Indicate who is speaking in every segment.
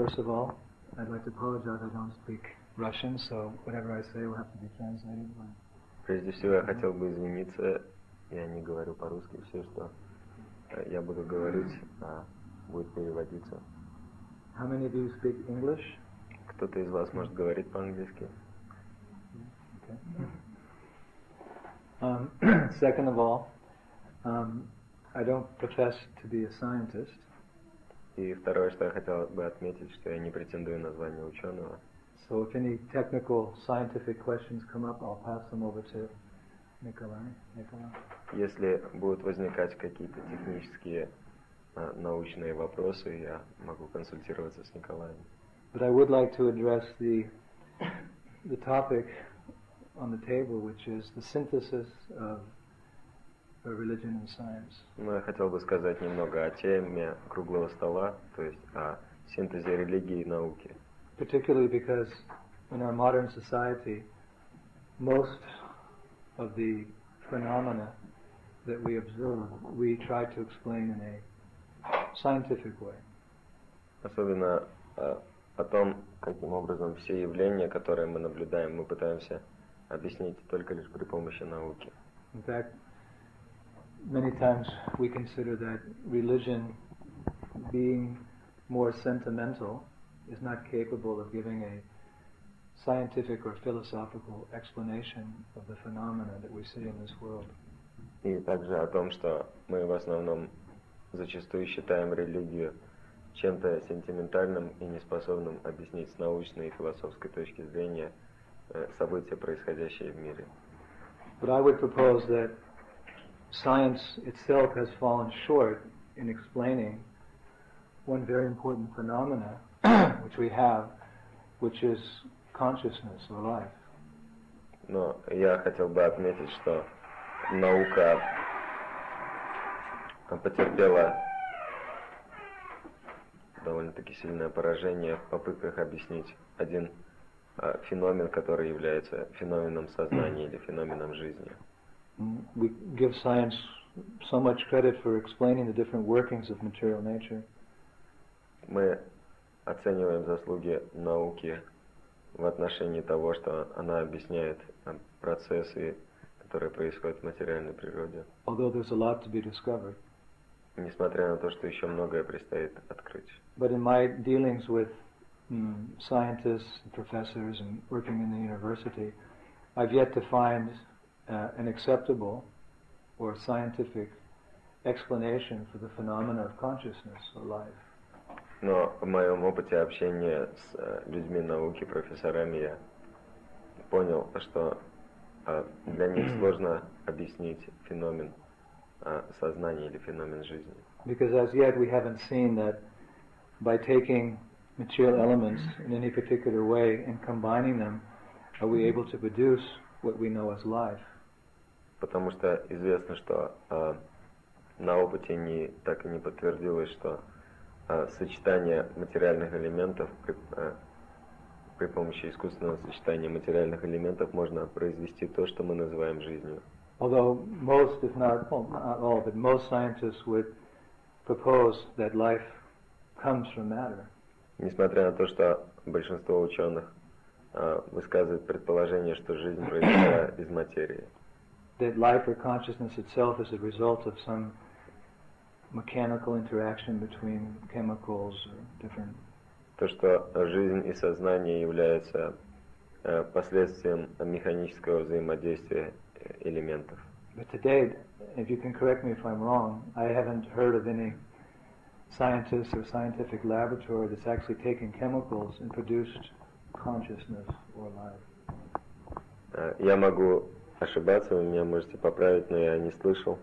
Speaker 1: First of all, I'd like to apologize. I don't speak Russian, so whatever I say will have to be translated.
Speaker 2: Прежде всего, я хотел бы извиниться. Я не говорю по-русски. Все, что я буду говорить, будет переводиться.
Speaker 1: How many of you speak English?
Speaker 2: Кто-то из вас может говорить по-английски?
Speaker 1: Okay. Second of all, I don't profess to be a scientist.
Speaker 2: И второе, что я хотел бы отметить, что я не претендую на звание ученого.
Speaker 1: So if any technical scientific questions come up, I'll pass them over to Nikolai.
Speaker 2: Если будут возникать какие-то технические научные вопросы, я могу консультироваться с Николаем.
Speaker 1: But I would like to address the topic on the table, which is the synthesis of religion and science.
Speaker 2: Ну, я хотел бы сказать немного о теме круглого стола, то есть о синтезе религии и науки.
Speaker 1: Particularly because in our modern society, most of the phenomena that we observe, we try to explain in a scientific way.
Speaker 2: Особенно о том, каким образом все явления, которые мы наблюдаем, мы пытаемся объяснить только лишь при помощи науки.
Speaker 1: In fact, many times we consider that religion, being more sentimental, is not capable of giving a scientific or philosophical explanation of the phenomena that we see in this world.
Speaker 2: И также о том, что мы в основном зачастую считаем религию чем-то сентиментальным и неспособным объяснить с научной и философской точки зрения события, происходящие в мире.
Speaker 1: But I would propose that science itself has fallen short in explaining one very important phenomena which we have, which is consciousness or life.
Speaker 2: Но я хотел бы отметить, что наука потерпела довольно-таки сильное поражение в попытках объяснить один феномен, который является феноменом сознания или феноменом жизни.
Speaker 1: We give science so much credit for explaining the different workings of material nature.
Speaker 2: Мы оцениваем заслуги науки в отношении того, что она объясняет процессы, которые происходят в материальной природе.
Speaker 1: Although there's a lot to be discovered.
Speaker 2: Несмотря на то, что еще многое предстоит открыть.
Speaker 1: But in my dealings with scientists and professors and working in the university, I've yet to find an acceptable or scientific explanation for the phenomena of consciousness or life.
Speaker 2: Но в моем опыте общения с людьми науки, профессорами, я понял, что для них сложно объяснить феномен сознания или феномен жизни.
Speaker 1: Because as yet we haven't seen that by taking material elements in any particular way and combining them, are we able to produce what we know as life.
Speaker 2: Потому что известно, что на опыте так и не подтвердилось, что сочетание материальных элементов при помощи искусственного сочетания материальных элементов можно произвести то, что мы называем жизнью.
Speaker 1: Although most, if not all, but most scientists would propose that life comes from matter.
Speaker 2: Несмотря на то, что большинство ученых высказывает предположение, что жизнь произошла из материи.
Speaker 1: That life or consciousness itself is a result of some mechanical interaction between chemicals or different.
Speaker 2: То, что жизнь и сознание являются последствием механического взаимодействия элементов.
Speaker 1: But to date, if you can correct me if I'm wrong, I haven't heard of any scientist or scientific laboratory that's actually taken chemicals and produced consciousness or life.
Speaker 2: Я могу ошибаться, вы меня можете поправить, но я не слышал,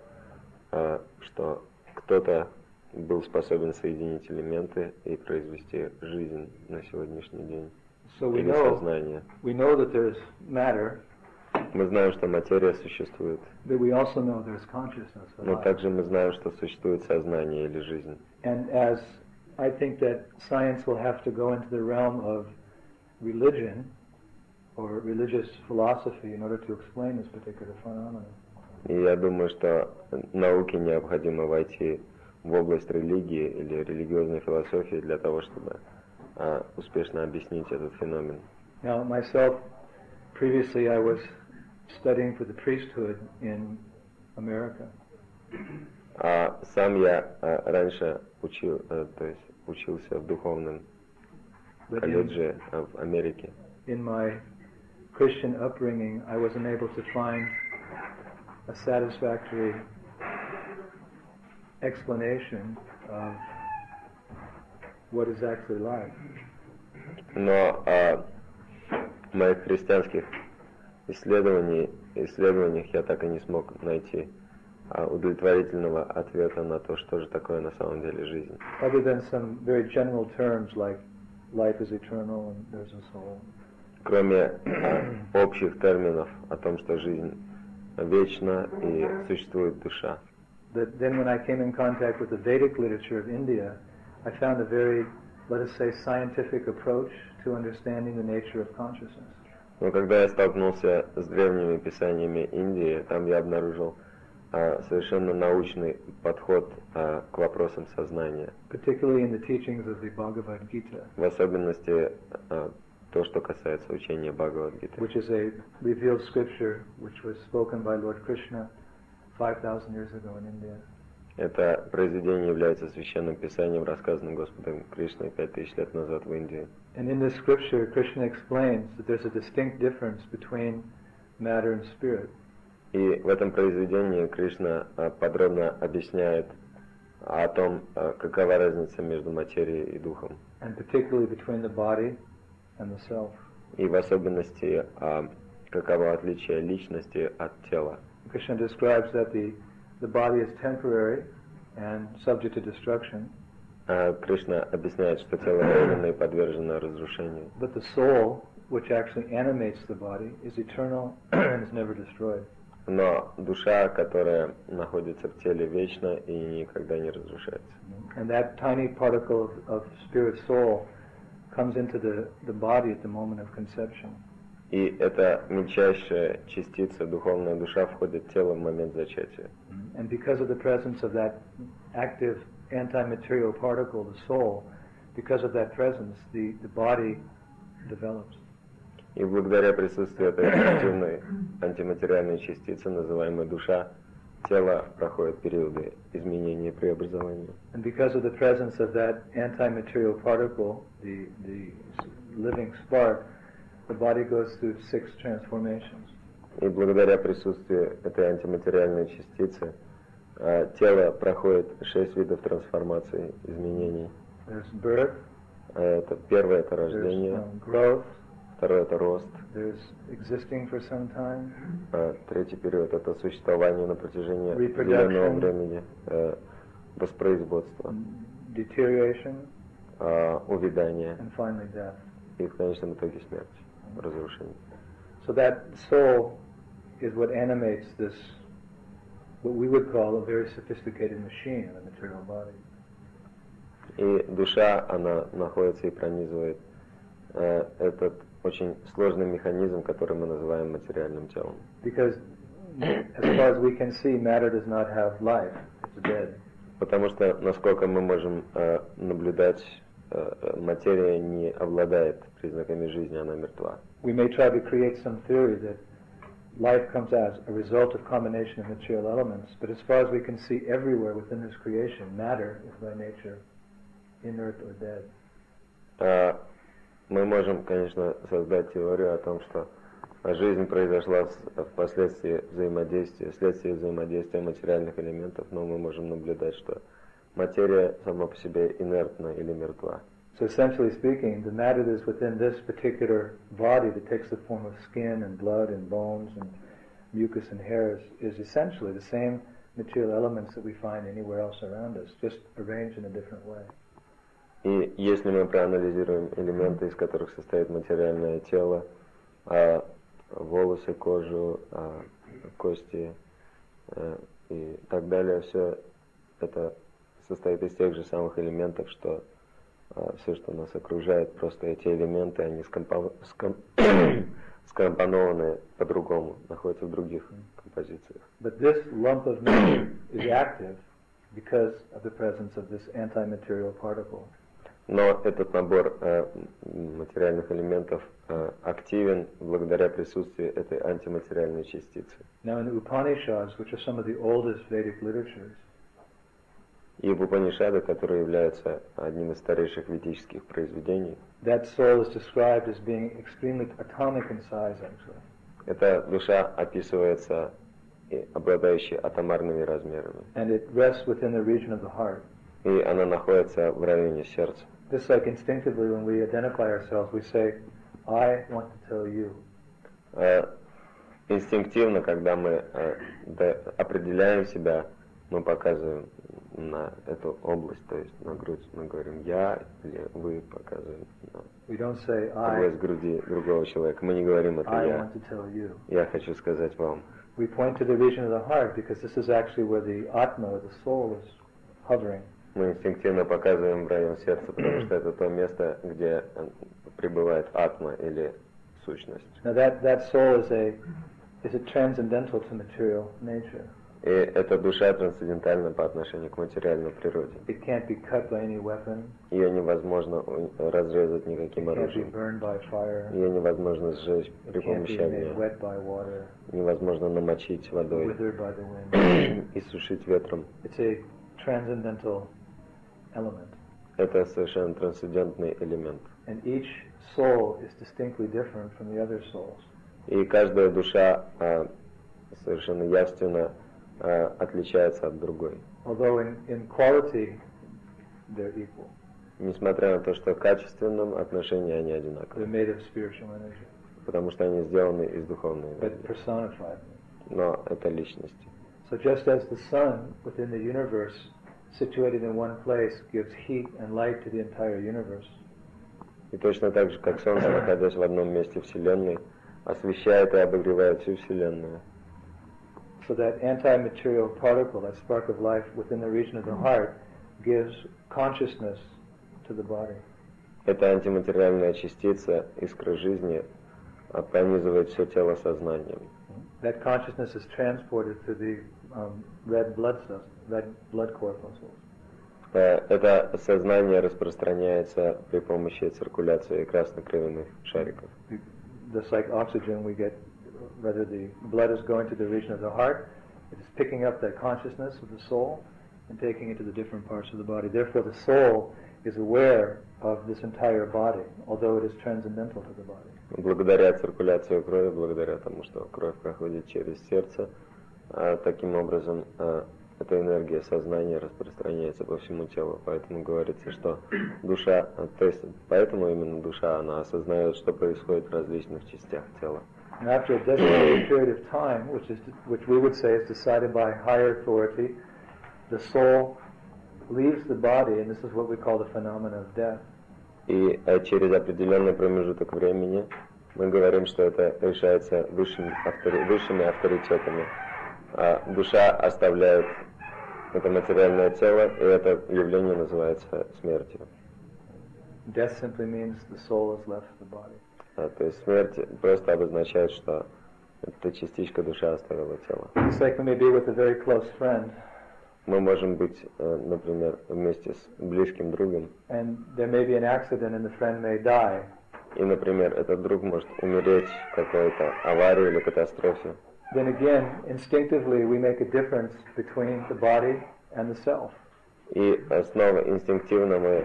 Speaker 2: что кто-то был способен соединить элементы и произвести жизнь на сегодняшний день. Или сознание.
Speaker 1: We know that there's matter.
Speaker 2: Мы знаем, что материя существует.
Speaker 1: But we also know there's consciousness or
Speaker 2: Но
Speaker 1: life.
Speaker 2: также мы знаем, что существует сознание или жизнь.
Speaker 1: And as I think that science will have to go into the realm of religion or religious philosophy in order to explain this particular phenomenon.
Speaker 2: И я думаю, что науке необходимо войти в область религии или религиозной философии для того, чтобы успешно объяснить этот феномен.
Speaker 1: Now, myself, previously I was studying for the priesthood in America.
Speaker 2: Сам я раньше учился в духовном колледже в Америке.
Speaker 1: In my Christian upbringing, I wasn't able to find a satisfactory explanation of what is actually life.
Speaker 2: Но в моих христианских исследованиях я так и не смог найти удовлетворительного ответа на то, что же такое на самом деле жизнь.
Speaker 1: Other than some very general terms like life is eternal and there's a soul.
Speaker 2: Кроме общих терминов о том, что жизнь вечна и существует душа.
Speaker 1: But then when I came in contact with the Vedic literature of India, I found a very, let us say, scientific approach to understanding the nature of consciousness.
Speaker 2: Но когда я столкнулся с древними писаниями Индии, там я обнаружил совершенно научный подход к вопросам сознания.
Speaker 1: Particularly in the teachings of the Bhagavad Gita.
Speaker 2: В особенности то, что касается учения Бхагавад-гиты.
Speaker 1: Which is a revealed scripture which was spoken by Lord Krishna 5,000 years ago in India.
Speaker 2: Это произведение является священным писанием, рассказанным Господом Кришной 5000 лет назад в Индии.
Speaker 1: And in this scripture, Krishna explains that there's a distinct difference between matter and spirit.
Speaker 2: И в этом произведении Кришна подробно объясняет о том, какова разница между материей и духом.
Speaker 1: And particularly between the body and the self.
Speaker 2: И в особенности, каково отличие личности от тела.
Speaker 1: Krishna describes that the body is temporary and subject to destruction.
Speaker 2: Кришна объясняет, что тело временно и подвержено разрушению.
Speaker 1: But the soul, which actually animates the body, is eternal and is never destroyed.
Speaker 2: Но душа, которая находится в теле, вечна и никогда не разрушается.
Speaker 1: And that tiny particle of spirit soul comes into the body at the moment of conception.
Speaker 2: И эта мельчайшая частица, духовная душа, входит в тело в момент зачатия.
Speaker 1: And because of the presence of that active anti-material particle, the soul, because of that presence, the body develops.
Speaker 2: И благодаря присутствию этой активной антиматериальной частицы, называемой душа, тело проходит периоды изменения и преобразования.
Speaker 1: And because of the presence of that anti-material particle, the living spark, the body goes through 6 transformations.
Speaker 2: И благодаря присутствию этой антиматериальной частицы, тело проходит 6 видов трансформаций, изменений.
Speaker 1: There's birth.
Speaker 2: Это первое, это рождение.
Speaker 1: There's growth.
Speaker 2: Второе, это рост.
Speaker 1: There's existing for some time.
Speaker 2: Третий период, это существование на протяжении определенного времени, воспроизводство.
Speaker 1: Deterioration.
Speaker 2: Увядание.
Speaker 1: And finally death.
Speaker 2: И в конечном итоге смерть, разрушение.
Speaker 1: So that soul is what animates this, what we would call a very sophisticated machine in the material body.
Speaker 2: И душа, она находится и пронизывает этот очень сложный механизм, который мы называем материальным телом.
Speaker 1: Because as far as we can see, matter does not have life; it's dead.
Speaker 2: Потому что, насколько мы можем наблюдать, материя не обладает признаками жизни, она мертва.
Speaker 1: We may try to create some theory that life comes as a result of combination of material elements, but as far as we can see, everywhere within this creation, matter is by nature inert or dead.
Speaker 2: Мы можем, конечно, создать теорию о том, что жизнь произошла вследствие взаимодействия материальных элементов, но мы можем наблюдать, что материя сама по себе инертна или мертва.
Speaker 1: So essentially speaking, the matter that is within this particular body that takes the form of skin and blood and bones and mucus and hairs is essentially the same material elements that we find anywhere else around us, just arranged in a different way.
Speaker 2: И если мы проанализируем элементы, из которых состоит материальное тело, волосы, кожу, кости и так далее, все это состоит из тех же самых элементов, что все, что нас окружает, просто эти элементы, они скомпонованы по-другому, находятся в других композициях.
Speaker 1: But this lump of matter is active because of the presence of this anti-material particle.
Speaker 2: Но этот набор материальных элементов активен благодаря присутствию этой антиматериальной частицы.
Speaker 1: Now in the Upanishads, which are some of the oldest Vedic literatures,
Speaker 2: И в Упанишады, которые являются одним из старейших ведических произведений,
Speaker 1: that soul is described as being extremely atomic in size, actually.
Speaker 2: эта душа описывается обладающей атомарными размерами.
Speaker 1: And it rests within the region of the heart.
Speaker 2: И она находится в районе сердца.
Speaker 1: Just like instinctively when we identify ourselves, we say, I want to tell you.
Speaker 2: Инстинктивно, когда мы определяем себя, мы показываем на эту область, то есть на грудь, мы говорим «я» или «вы» показываем на область груди другого человека. Мы не говорим «это я». Я хочу сказать вам.
Speaker 1: We point to the region of the heart because this is actually where the Atma, the soul, is hovering.
Speaker 2: Мы инстинктивно показываем в район сердца, потому что это то место, где пребывает атма или сущность.
Speaker 1: Now that soul is a transcendental to material nature.
Speaker 2: И эта душа трансцендентальна по отношению к материальной природе.
Speaker 1: It can't be cut by any weapon.
Speaker 2: Ее невозможно разрезать никаким оружием.
Speaker 1: It can't be burned by fire.
Speaker 2: Ее невозможно сжечь при
Speaker 1: It can't
Speaker 2: помощи
Speaker 1: be
Speaker 2: огня.
Speaker 1: made wet by water.
Speaker 2: Невозможно намочить водой.
Speaker 1: Withered by the wind.
Speaker 2: И сушить ветром.
Speaker 1: It's a transcendental element.
Speaker 2: Это совершенно трансцендентный элемент.
Speaker 1: And each soul is distinctly different from the other souls.
Speaker 2: И каждая душа совершенно явственно отличается от другой.
Speaker 1: Although in quality they're equal.
Speaker 2: Несмотря на то, что в качественном отношении они одинаковы.
Speaker 1: They're made of spiritual energy.
Speaker 2: Потому что они сделаны из духовной энергии.
Speaker 1: But personified.
Speaker 2: Но это личности.
Speaker 1: So just as the sun within the universe, situated in one place, gives heat and light to the entire universe.
Speaker 2: И точно так же, как Солнце, находясь в одном месте Вселенной, освещает и обогревает всю Вселенную.
Speaker 1: So that anti-material particle, that spark of life within the region of the heart, gives consciousness to the body.
Speaker 2: Эта антиматериальная частица, искра жизни, пронизывает все тело сознанием.
Speaker 1: That consciousness is transported to the red blood corpuscles.
Speaker 2: Это сознание распространяется при помощи циркуляции краснокровяных шариков.
Speaker 1: Just like oxygen, we get, whether the blood is going to the region of the heart, it is picking up that consciousness of the soul and taking it to the different parts of the body. Therefore, the soul is aware of this entire body, although it is transcendental to the body.
Speaker 2: Благодаря циркуляции крови, благодаря тому, что кровь проходит через сердце, таким образом эта энергия сознания распространяется по всему телу. Поэтому говорится, что душа, то есть поэтому именно душа, она осознает, что происходит в различных частях тела.
Speaker 1: After a designated period of time, which we would say is decided by higher authority, the soul leaves the body, and this is what we call the phenomena of death.
Speaker 2: И через определенный промежуток времени мы говорим, что это решается высшими авторитетами. Душа оставляет это материальное тело, и это явление называется смертью.
Speaker 1: Death simply means the soul has left the body.
Speaker 2: То есть смерть просто обозначает, что эта частичка души оставила тело.
Speaker 1: It's like we may be with a very close friend.
Speaker 2: Мы можем быть, например, вместе с близким другом.
Speaker 1: And there may be an accident and the friend may die.
Speaker 2: И, например, этот друг может умереть в какой-то аварии или катастрофе.
Speaker 1: Then again, instinctively we make a difference between the body and the self.
Speaker 2: И снова инстинктивно мы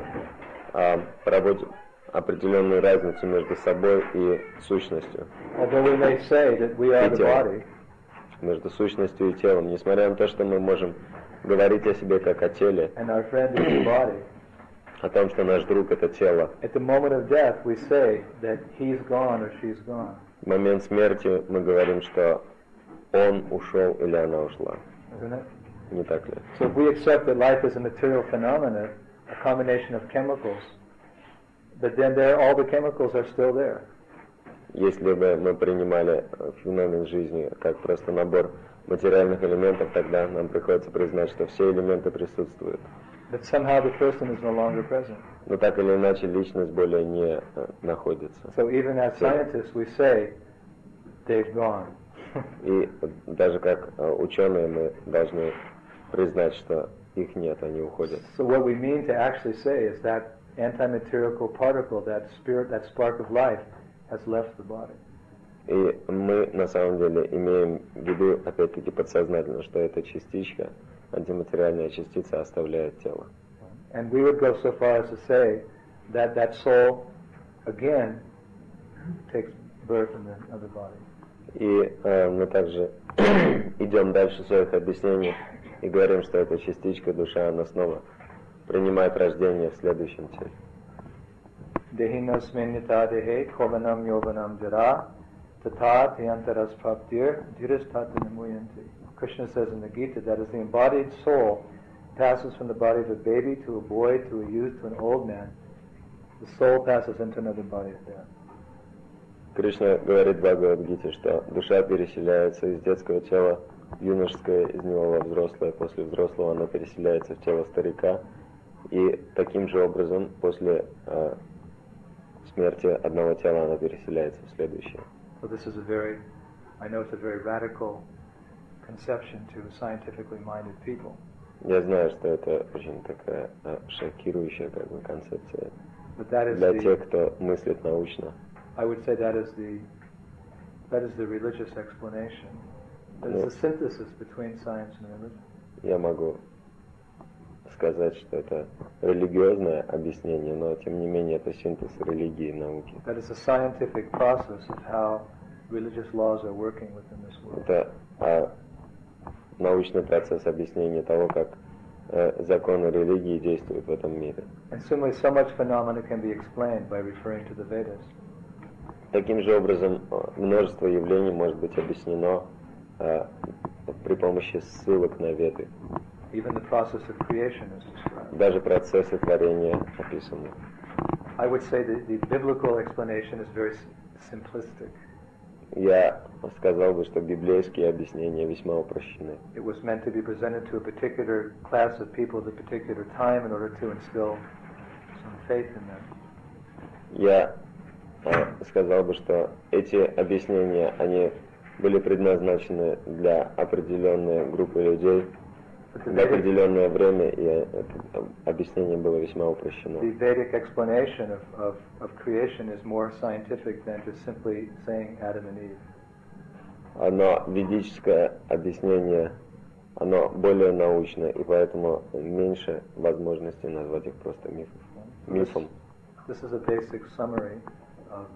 Speaker 2: проводим определенную разницу между собой и сущностью.
Speaker 1: Although we may say that we are the body.
Speaker 2: Между сущностью и телом, несмотря на то, что мы можем говорить о себе как о теле,
Speaker 1: And our friend is the body.
Speaker 2: о том, что наш друг это тело.
Speaker 1: At the moment of death, we say that he's gone or she's gone.
Speaker 2: В момент смерти мы говорим, что он ушел или она ушла.
Speaker 1: Isn't it?
Speaker 2: Не так ли?
Speaker 1: So if we accept that life is a material phenomenon, a combination of chemicals, but then all the chemicals are still there.
Speaker 2: Если бы мы принимали феномен жизни как просто набор материальных элементов, тогда нам приходится признать, что все элементы присутствуют.
Speaker 1: But somehow the person is no longer present.
Speaker 2: Но так или иначе личность более не находится.
Speaker 1: So even as scientists we say they've gone.
Speaker 2: И даже как ученые мы должны признать, что их нет, они уходят.
Speaker 1: So what we mean to actually say is that anti-material particle, that spirit, that spark of life, has left the body.
Speaker 2: И мы на самом деле имеем в виду, опять-таки подсознательно, что эта частичка, антиматериальная частица, оставляет тело.
Speaker 1: And we would go so far as to say that that soul again takes birth in the other body.
Speaker 2: И мы также идем дальше в своих объяснениях и говорим, что эта частичка, душа, она снова принимает рождение в следующем теле.
Speaker 1: Dehinasminyata dehe kovanam yovanam jara tata tyantaras praptir dhirasthatanamuyanti. Krishna says in the Gita that as the embodied soul passes from the body of a baby to a boy to a youth to an old man, the soul passes into another body of death.
Speaker 2: Кришна говорит в Бхагавад-гите, что душа переселяется из детского тела в юношеское, из него во взрослое, после взрослого она переселяется в тело старика, и таким же образом после смерти одного тела она переселяется в следующее.
Speaker 1: So this is I know it's a very radical conception to scientifically minded people.
Speaker 2: Я знаю, что это очень такая шокирующая как бы концепция
Speaker 1: But that is
Speaker 2: для тех, кто мыслит научно.
Speaker 1: I would say that is the religious explanation. That is the synthesis between science and religion.
Speaker 2: Я могу сказать, что это религиозное объяснение, но тем не менее это синтез религии и науки.
Speaker 1: That is a scientific process of how religious laws are working within this world.
Speaker 2: Это научный процесс объяснения того, как законы религии действуют в этом мире.
Speaker 1: And similarly, so much phenomena can be explained by referring to the Vedas.
Speaker 2: Таким же образом, множество явлений может быть объяснено при помощи ссылок на Веды.
Speaker 1: Even the process of creation is described.
Speaker 2: Даже процессы творения описаны.
Speaker 1: I would say that the biblical explanation is very simplistic.
Speaker 2: Я сказал бы, что библейские объяснения весьма упрощены.
Speaker 1: It was meant to be presented to a particular class of people at a particular time in order to instill some faith in them.
Speaker 2: Я сказал бы, что эти объяснения, они были предназначены для определенной группы людей в определенное время, и это объяснение было весьма упрощено.
Speaker 1: The Vedic explanation of creation is more scientific than just simply saying Adam and Eve.
Speaker 2: Но ведическое объяснение, оно более научное, и поэтому меньше возможностей назвать их просто мифом.
Speaker 1: This is a basic summary of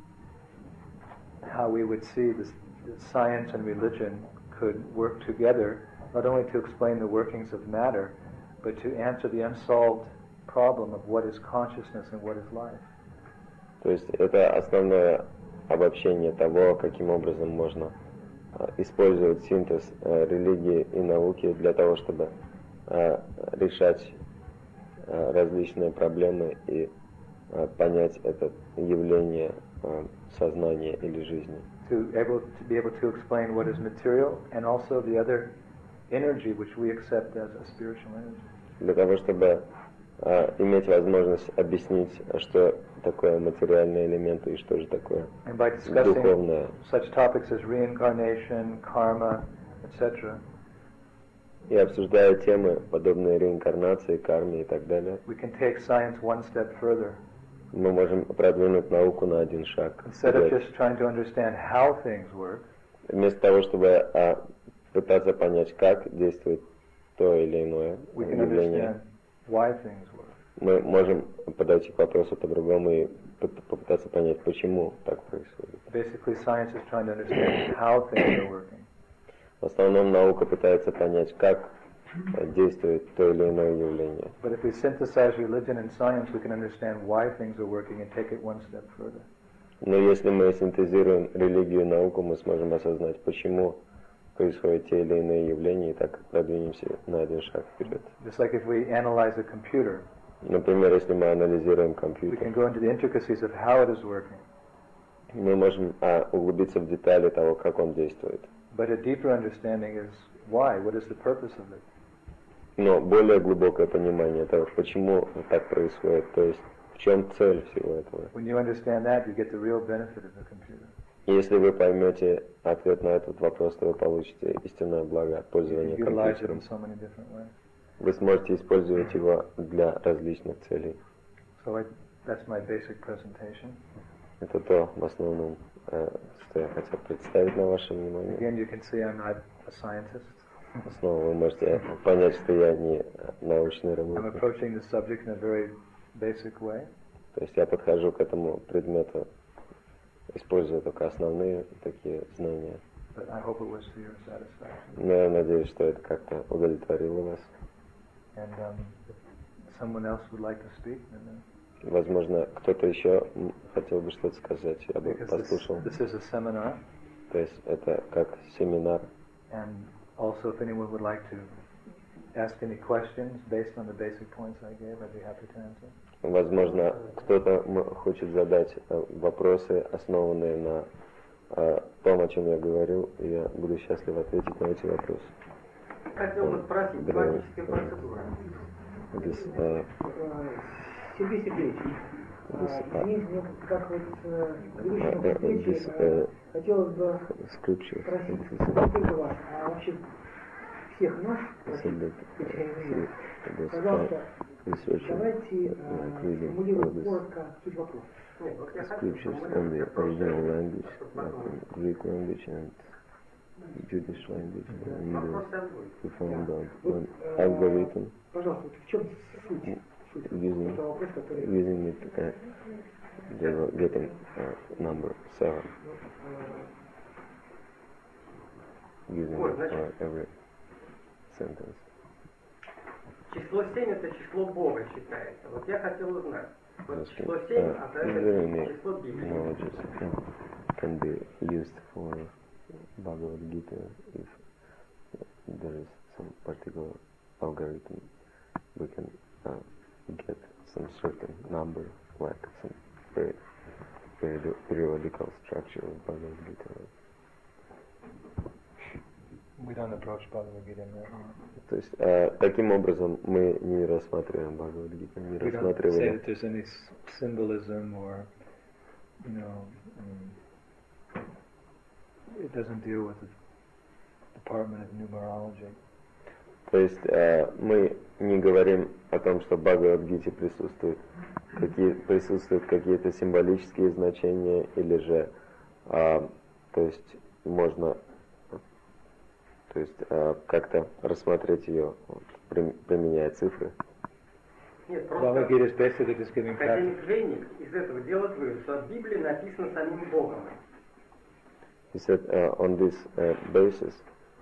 Speaker 1: how we would see that science and religion could work together, not only to explain the workings of matter, but to answer the unsolved problem of what is consciousness and what is life.
Speaker 2: То есть это основное обобщение того, каким образом можно использовать синтез религии и науки для того, чтобы решать различные проблемы и понять это явление сознания или жизни.
Speaker 1: To be able to explain what is material and also the other energy which we accept as a spiritual energy.
Speaker 2: Для того, чтобы иметь возможность объяснить, что такое материальные элементы и что же такое духовное.
Speaker 1: Such topics as reincarnation, karma, etc.
Speaker 2: И обсуждая темы, подобные реинкарнации, карме и так далее,
Speaker 1: we can take science one step further.
Speaker 2: Мы можем продвинуть науку на один шаг.
Speaker 1: Instead of just trying to understand how things work,
Speaker 2: вместо того, чтобы пытаться понять, как действует то или иное явление,
Speaker 1: why things work.
Speaker 2: Мы можем подойти к вопросу по-другому и попытаться понять, почему так происходит.
Speaker 1: Basically, science is trying to understand how things are working.
Speaker 2: В основном наука пытается понять, как действует то или иное явление.
Speaker 1: But if we synthesize religion and science, we can understand why things are working and take it one step further.
Speaker 2: Но если мы синтезируем религию и науку, мы сможем осознать, почему происходят те или иные явления, и так продвинемся на один шаг вперед.
Speaker 1: Just like if we analyze a computer,
Speaker 2: например, если мы анализируем
Speaker 1: we
Speaker 2: компьютер,
Speaker 1: can go into the intricacies of how it is working.
Speaker 2: Мы можем углубиться в детали того, как он действует.
Speaker 1: But a deeper understanding is why, what is the purpose of it.
Speaker 2: Но более глубокое понимание того, почему так происходит, то есть в чем цель всего этого.
Speaker 1: When you understand that, you get the real benefit of the computer.
Speaker 2: Если вы поймете ответ на этот вопрос, то вы получите истинное благо от пользования компьютером. Вы сможете использовать его для различных целей.
Speaker 1: So that's my basic presentation.
Speaker 2: Это то, в основном, что я хотел представить на ваше внимание.
Speaker 1: Again, you can see I'm not a scientist.
Speaker 2: Снова вы можете понять, что я не научный
Speaker 1: I'm
Speaker 2: работник.
Speaker 1: approaching the subject in a very basic way.
Speaker 2: То есть я подхожу к этому предмету, используя только основные такие знания.
Speaker 1: But I hope it was to your satisfaction.
Speaker 2: Но я надеюсь, что это как-то удовлетворило вас.
Speaker 1: And if someone else would like to speak, then,
Speaker 2: Возможно, кто-то еще хотел бы что-то сказать, я бы
Speaker 1: because
Speaker 2: послушал.
Speaker 1: this is a seminar,
Speaker 2: То есть это как семинар.
Speaker 1: and also if anyone would like to ask any questions based on the basic points I gave, I'd be happy to answer.
Speaker 2: Возможно, кто-то хочет задать вопросы, основанные на том, о чем я говорил, и я буду счастлив ответить на эти вопросы.
Speaker 3: Хотел бы спросить, магическая процедура. Сергей Сергеевич, здесь, как вот ведущему хотелось бы спросить, не вас, а вообще всех нас, пожалуйста, давайте сформулируем коротко суть вопроса.
Speaker 2: Scriptures on the original language, like Greek language and Jewish language, and we found out one algorithm
Speaker 3: Пожалуйста, в чем суть?
Speaker 2: using it, they were getting number 7, using it for every sentence.
Speaker 3: Число 7 это число Бога считается. Вот я хотел узнать. Вот число 7, а это число Библии.
Speaker 2: Knowledges can be used for Bhagavad Gita if there is some particular algorithm. We can get some certain number, like some periodical structure of Bhagavad Gita.
Speaker 1: We don't approach Bhagavad Gita in that way.
Speaker 2: То есть таким образом мы не рассматриваем Бхагавад-гиту, не
Speaker 1: We don't say
Speaker 2: рассматривали.
Speaker 1: that there's any symbolism or, it doesn't deal with the Department of Numerology.
Speaker 2: То есть мы не говорим о том, что в Бхагавад-гите присутствуют какие-то символические значения, или же, то есть можно, как-то рассмотреть ее, применяя цифры.
Speaker 3: Нет,
Speaker 1: Bhagavad
Speaker 3: просто
Speaker 1: Gita is basically just giving practice.
Speaker 3: академик Вейник из этого делает вывод, что в Библии написано самим Богом.
Speaker 2: He said on this basis,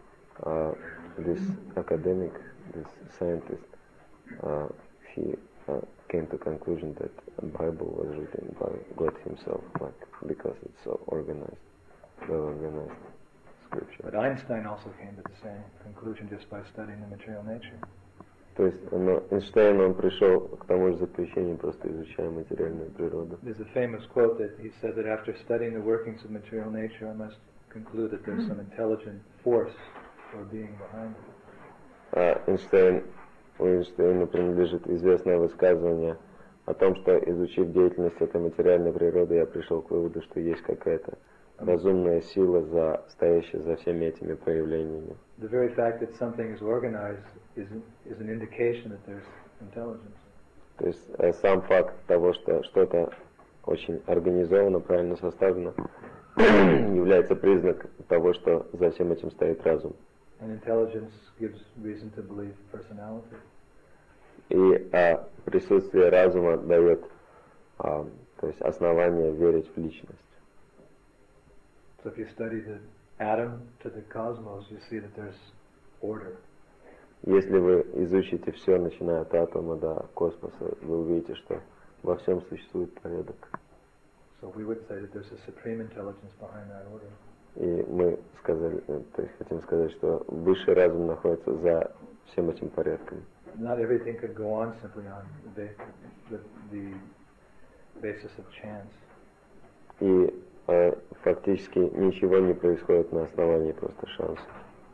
Speaker 2: this academic, this scientist, he came to conclusion that the Bible was written by God Himself, like because it's so organized, well-organized scripture.
Speaker 1: But Einstein also came to the same conclusion just by studying the material nature.
Speaker 2: То есть, Эйнштейн, он пришел к тому же заключению, просто изучая материальную природу.
Speaker 1: There's a famous quote that he said that after studying the workings of material nature, I must conclude that there's some intelligent force or being behind it.
Speaker 2: Эйнштейну принадлежит известное высказывание о том, что, изучив деятельность этой материальной природы, я пришел к выводу, что есть какая-то разумная сила, стоящая за всеми этими проявлениями.
Speaker 1: The very fact that something is organized is an indication that there's intelligence.
Speaker 2: То есть сам факт того, что что-то очень организовано, правильно составлено, является признак того, что за всем этим стоит разум.
Speaker 1: And intelligence gives reason to believe personality.
Speaker 2: И присутствие разума дает, то есть основание верить в личность.
Speaker 1: So if you study the atom to the cosmos, you see that there's order.
Speaker 2: Если вы изучите все, начиная от атома до космоса, вы увидите, что во всем существует порядок.
Speaker 1: So we would say that there's a supreme intelligence behind that order.
Speaker 2: И мы хотим сказать, что высший разум находится за всем этим порядком.
Speaker 1: Not everything could go on simply on the basis of chance.
Speaker 2: И фактически ничего не происходит на основании просто шанса.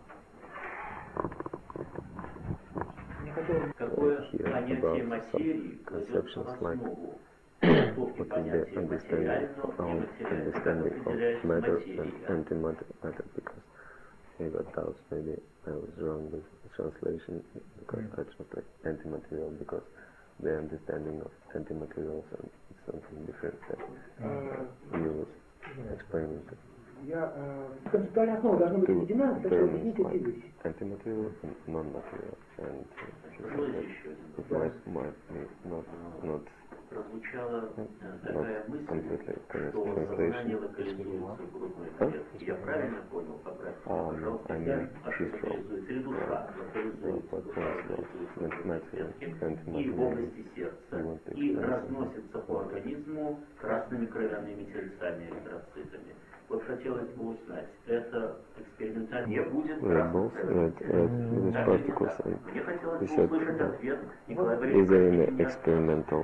Speaker 4: Какое понятие материи кладется в основу?
Speaker 2: What is the understanding of matter and antimatter? Because I got doubts, maybe I was wrong with the translation, because I translate antimaterial, because the understanding of antimaterials and something different that you was experimenting.
Speaker 5: Концептуальная основа должна быть введена, так что объяснить эти вещи.
Speaker 2: Antimaterial and non-material, and it might be not
Speaker 4: Прозвучала такая мысль,
Speaker 2: completely correct
Speaker 4: что сознание
Speaker 2: translation.
Speaker 4: локализуется в группной клетке. Я правильно понял, поправьте, пожалуйста,
Speaker 2: I
Speaker 4: я
Speaker 2: mean,
Speaker 4: ошибся, или душа локализуется в группной клетке и в области сердца, и разносится по организму красными кровяными телесами, эритроцитами. Вот хотелось бы узнать, это экспериментально не будет красных кровяных телесов? Мне хотелось бы услышать ответ Николая
Speaker 2: Is there
Speaker 4: Борисовича.
Speaker 2: an experimental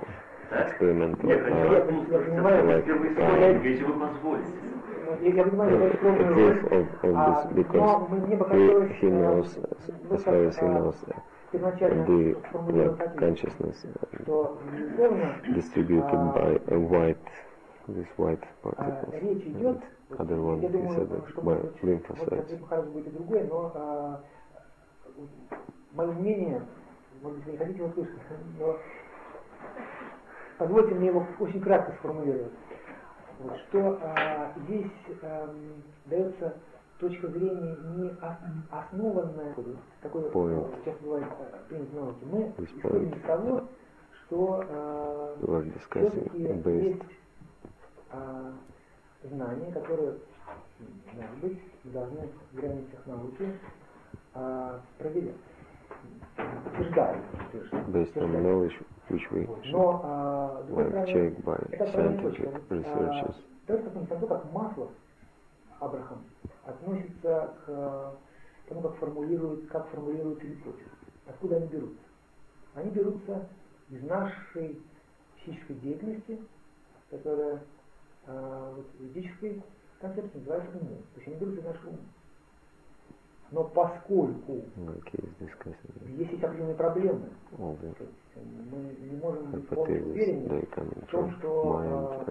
Speaker 4: если вы позволите.
Speaker 5: Я понимаю, это
Speaker 2: proof of this because
Speaker 5: мне бы хотелось
Speaker 2: he knows, as far as he knows, the consciousness
Speaker 5: что, безусловно,
Speaker 2: distributed by a these white particles.
Speaker 5: Речь идет,
Speaker 2: Other one,
Speaker 5: я
Speaker 2: he
Speaker 5: думаю,
Speaker 2: said that
Speaker 5: что
Speaker 2: by
Speaker 5: может быть,
Speaker 2: lymphocytes.
Speaker 5: хорошо будет и другое, но мое мнение, может быть, вы не хотите его слышать, но позвольте мне его очень кратко сформулировать. Вот, что здесь дается точка зрения не основанная, такое сейчас бывает принято в науке. Мы исходим из того, что все-таки есть знания, которые, может быть, должны в границах науки проверять, утверждать.
Speaker 2: Based on knowledge which we check by scientific researches.
Speaker 5: Давайте посмотрим на то, как Маслов, Абрахам, относится к тому, как формулируется гипотезы. Откуда они берутся? Они берутся из нашей психической деятельности, которая в ведической концепции называется умом. То есть они берутся из нашего ума. Но поскольку есть определенные проблемы, мы не можем быть полностью уверены в том, что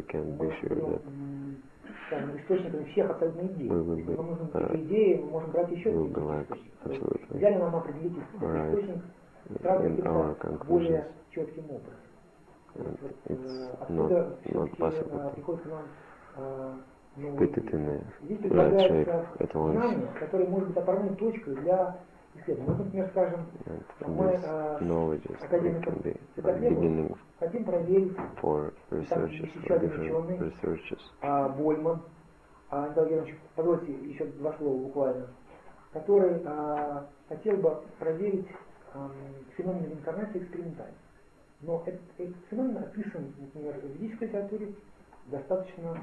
Speaker 5: источниками всех абсолютно идей. Если нам нужны какие-то идеи, мы можем брать еще источник. Взяли нам определить источник сразу каким-то более четким образом. Отсюда все-таки приходит к нам здесь предлагается знание, которое может быть отправной точкой для исследования. Мы, например, скажем, мы с академиком Цветоплевым хотим проверить, там еще один ученый, Больман, Николай Германович, позвольте еще два слова буквально, который хотел бы проверить феномен реинкарнации экспериментально. Но этот феномен описан, например, в ведической литературе достаточно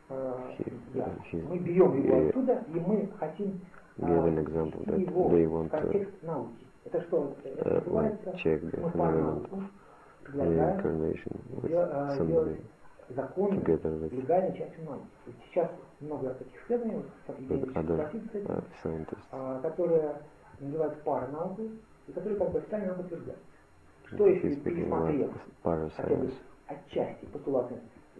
Speaker 5: мы берем его оттуда, и мы хотим его в контекст науки. Это что? Это называется, мы по науку предлагаем сделать закон легальной частью науки. Сейчас много таких исследований, которые называются паранаукой, и которые как бы стали нам подтверждать. Что если пересмотрев хотя бы отчасти постулаты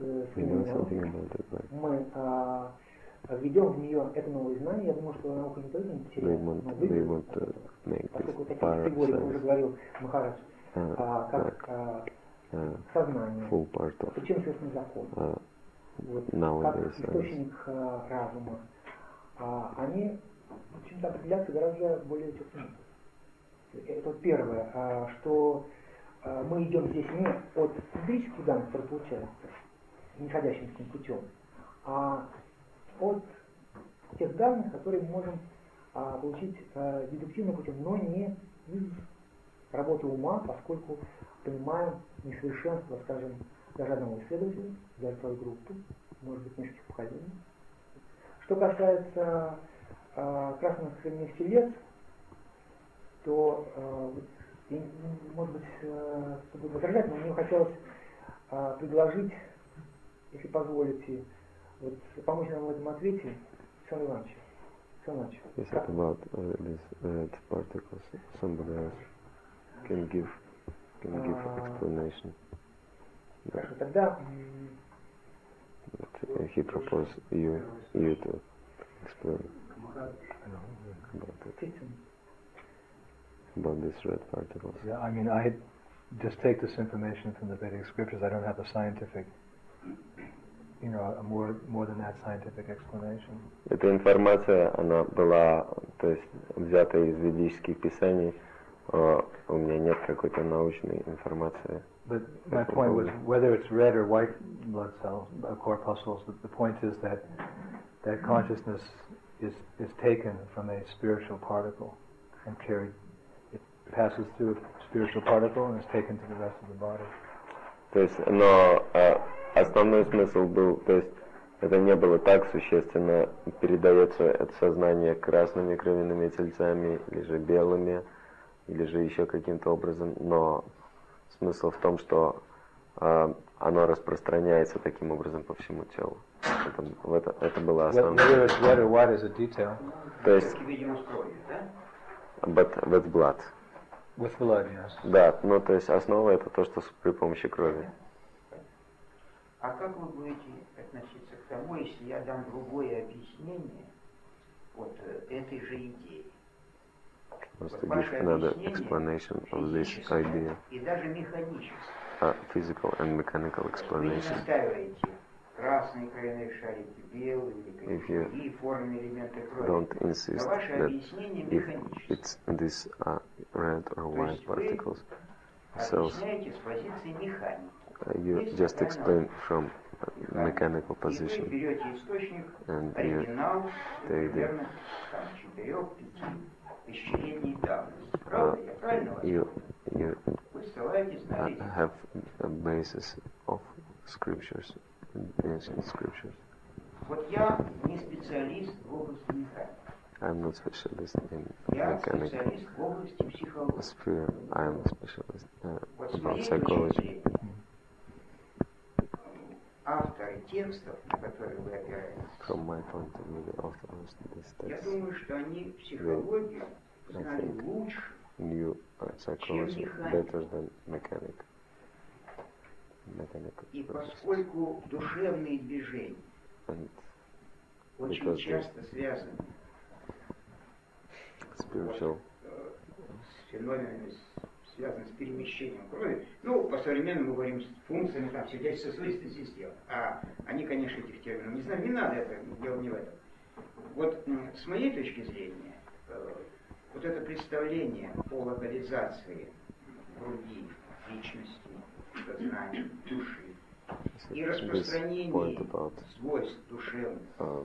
Speaker 5: мы введем в нее это новое знание, я думаю, что наука не только не потеряет, но выиграет, поскольку таких категорий, как уже говорил Махарадж, как сознание, причинно-следственный закон, как источник разума, они, в общем-то, определяются гораздо более четко. Это вот первое, что мы идем здесь не от эмпирических данных, которые получаются нисходящим таким путем, а от тех данных, которые мы можем получить дедуктивным путем, но не из работы ума, поскольку понимаем несовершенство, скажем, даже одного исследователя, взять свою группу, может быть, нескольких поколений. Что касается красных кровяных телец, то, может быть, чтобы возражать, но мне хотелось предложить, если позволите, вот, помочь нам в этом ответе Александру Ивановичу.
Speaker 2: Yes, about these red particles. Somebody else can give explanation.
Speaker 5: Хорошо, тогда
Speaker 2: he proposed you to explain about these red particles.
Speaker 1: Yeah, I mean, I just take this information from the Vedic scriptures. I don't have a scientific, a more than that scientific explanation.
Speaker 2: Эта информация, она была, то есть, взята из ведических писаний. У меня нет какой-то научной информации.
Speaker 1: But my point was, whether it's red or white blood cells, corpuscles, the point is that consciousness is taken from a spiritual particle and carried. It passes through a spiritual particle and is taken to the rest of the body.
Speaker 2: То есть, но основной смысл был, то есть, это не было так существенно, передается это сознание красными кровяными тельцами, или же белыми, или же еще каким-то образом, но смысл в том, что оно распространяется таким образом по всему телу. Это было основное. То есть, but with blood.
Speaker 1: With blood, yes.
Speaker 2: Да, ну то есть основа это то, что при помощи крови.
Speaker 6: А как вы будете относиться к тому, если я дам другое объяснение вот этой же идеи?
Speaker 2: To give another explanation of this idea,
Speaker 6: и даже механически.
Speaker 2: A physical and mechanical explanation.
Speaker 6: Вы не настаиваете красные кровяные шарики, белые или другие формы элементы крови.
Speaker 2: Don't insist
Speaker 6: Но ваше
Speaker 2: that
Speaker 6: объяснение
Speaker 2: if
Speaker 6: механическое.
Speaker 2: it's these red or white particles,
Speaker 6: cells,
Speaker 2: cells,
Speaker 6: с позиции механики.
Speaker 2: You just explain from mechanical position,
Speaker 6: И вы берете источник,
Speaker 2: and
Speaker 6: оригинал,
Speaker 2: you
Speaker 6: примерно 4-5 тысячелетней давности. Правда? Я правильно вас
Speaker 2: you
Speaker 6: Вы ссылаетесь на эти.
Speaker 2: have a basis of scriptures, ancient scriptures.
Speaker 6: Вот я не специалист в области механики.
Speaker 2: I'm not specialist in
Speaker 6: Я
Speaker 2: mechanics.
Speaker 6: специалист в области психологии.
Speaker 2: I'm a specialist
Speaker 6: Вот с
Speaker 2: about
Speaker 6: моей точки
Speaker 2: psychology.
Speaker 6: зрения, авторы текстов, на которые вы опираетесь,
Speaker 2: From my point of view, the authors this
Speaker 6: я
Speaker 2: text
Speaker 6: думаю, что они психологию знали лучше,
Speaker 2: knew psychology better than mechanic.
Speaker 6: и поскольку душевные движения
Speaker 2: And
Speaker 6: очень
Speaker 2: because
Speaker 6: часто связаны
Speaker 2: spiritual
Speaker 6: с феноменами, связанными с перемещением крови, ну, по-современному мы говорим с функциями, там, сердечно-сосудистой системы, а они, конечно, этих терминов не знают, не надо это, дело не в этом. Вот с моей точки зрения, вот это представление о локализации груди, личности, сознания, души и распространении свойств душевных,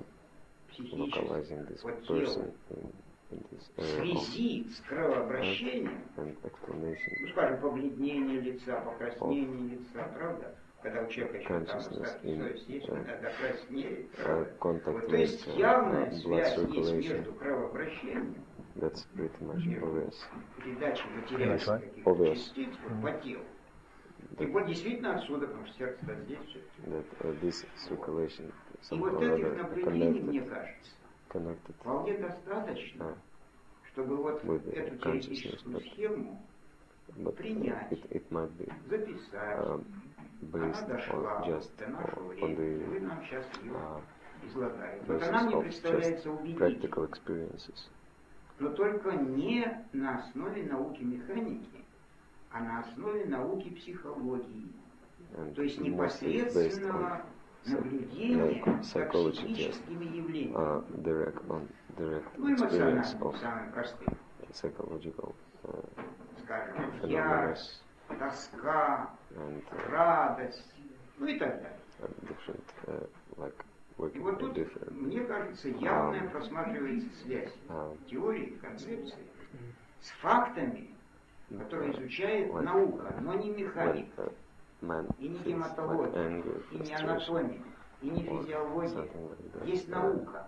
Speaker 2: localizing
Speaker 6: психических
Speaker 2: this
Speaker 6: по
Speaker 2: person
Speaker 6: телу
Speaker 2: in this
Speaker 6: в
Speaker 2: area
Speaker 6: связи с кровообращением,
Speaker 2: and explanation
Speaker 6: ну, скажем, побледнение лица, покраснение лица, правда? Когда у человека еще там остатки совести есть, он тогда краснеет, правда? Вот, то есть явная связь есть между кровообращением,
Speaker 2: that's pretty much obvious.
Speaker 6: передачей материальных каких-то частиц вот, по телу. И вот действительно отсюда, потому что сердце здесь все.
Speaker 2: That this circulation
Speaker 6: И вот
Speaker 2: somehow
Speaker 6: этих
Speaker 2: rather
Speaker 6: наблюдений, мне кажется,
Speaker 2: connected
Speaker 6: вполне достаточно, чтобы вот эту теоретическую схему
Speaker 2: but
Speaker 6: принять,
Speaker 2: it might be
Speaker 6: записать. Она
Speaker 2: based
Speaker 6: дошла
Speaker 2: on just
Speaker 6: до нашего
Speaker 2: on
Speaker 6: времени. Вы
Speaker 2: the
Speaker 6: нам сейчас ее излагаете. Вот она
Speaker 2: basis
Speaker 6: мне
Speaker 2: of
Speaker 6: представляется
Speaker 2: just
Speaker 6: убедительной.
Speaker 2: practical experiences.
Speaker 6: Но только не на основе науки механики, а на основе науки психологии.
Speaker 2: And
Speaker 6: То есть
Speaker 2: mostly based
Speaker 6: непосредственного наблюдения за
Speaker 2: psychology,
Speaker 6: психическими явлениями.
Speaker 2: direct
Speaker 6: Ну,
Speaker 2: experience
Speaker 6: эмоциональными,
Speaker 2: of
Speaker 6: самым простым.
Speaker 2: psychological
Speaker 6: Скажем,
Speaker 2: phenomena
Speaker 6: ярость, тоска,
Speaker 2: and
Speaker 6: радость, ну и так далее.
Speaker 2: different like
Speaker 6: И
Speaker 2: working
Speaker 6: вот тут,
Speaker 2: different
Speaker 6: мне кажется, явная просматривается связь теории, концепции с фактами, которые изучает наука, но не механика, и не гематология, и не анатомия, и не физиология. Есть наука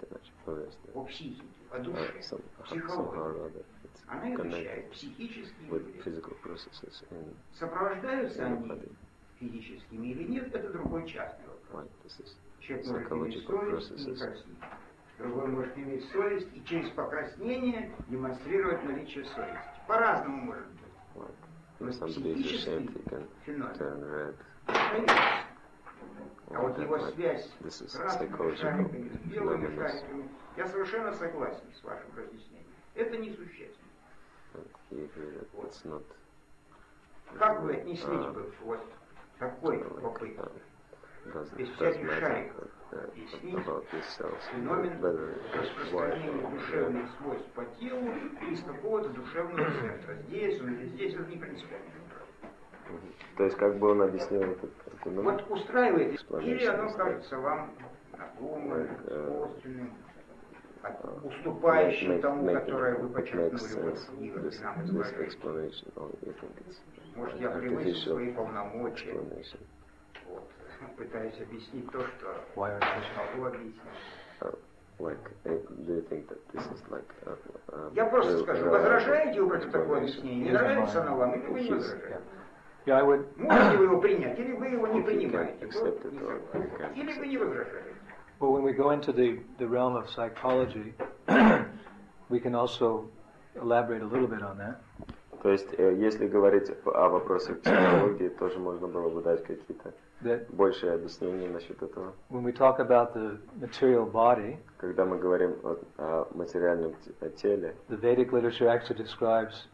Speaker 6: о психике, о душе, психологии. Она изучает психические явления. Сопровождаются они физическими или нет, это другой частный вопрос. Человек может иметь совесть и не краснеть. Другой может иметь совесть и через покраснение демонстрировать наличие совести. По-разному может быть. То есть психический феномен. А вот его связь с красными шариками, с белыми шариками, я совершенно согласен с вашим разъяснением. Это несущественно. Как вы отнеслись бы вот такой попытке, без всяких шариков, объяснить феномен распространения душевных свойств по телу из какого-то душевного центра? Здесь он или здесь, это не принципиально.
Speaker 2: То есть как бы он объяснил этот феномен?
Speaker 6: Вот устраивает, или оно кажется вам надуманным, искусственным, уступающим тому, которое вы подчеркнули в книгах, и нам изложили. Может, я превысил свои полномочия, вот, пытаясь объяснить то, что могу объяснить. Я просто скажу, возражаете вы против такого объяснения? Не нравится оно вам, или вы не возражаете? Можете вы его принять, или вы его не принимаете? Или вы не возражаете?
Speaker 1: Well, when we go into the realm of psychology, we can also elaborate a little bit on that.
Speaker 2: То есть, если говорить о вопросах психологии, тоже можно было бы дать какие-то большие объяснения насчет этого.
Speaker 1: When we talk about the material body,
Speaker 2: когда мы говорим о материальном теле,
Speaker 1: the Vedic literature actually describes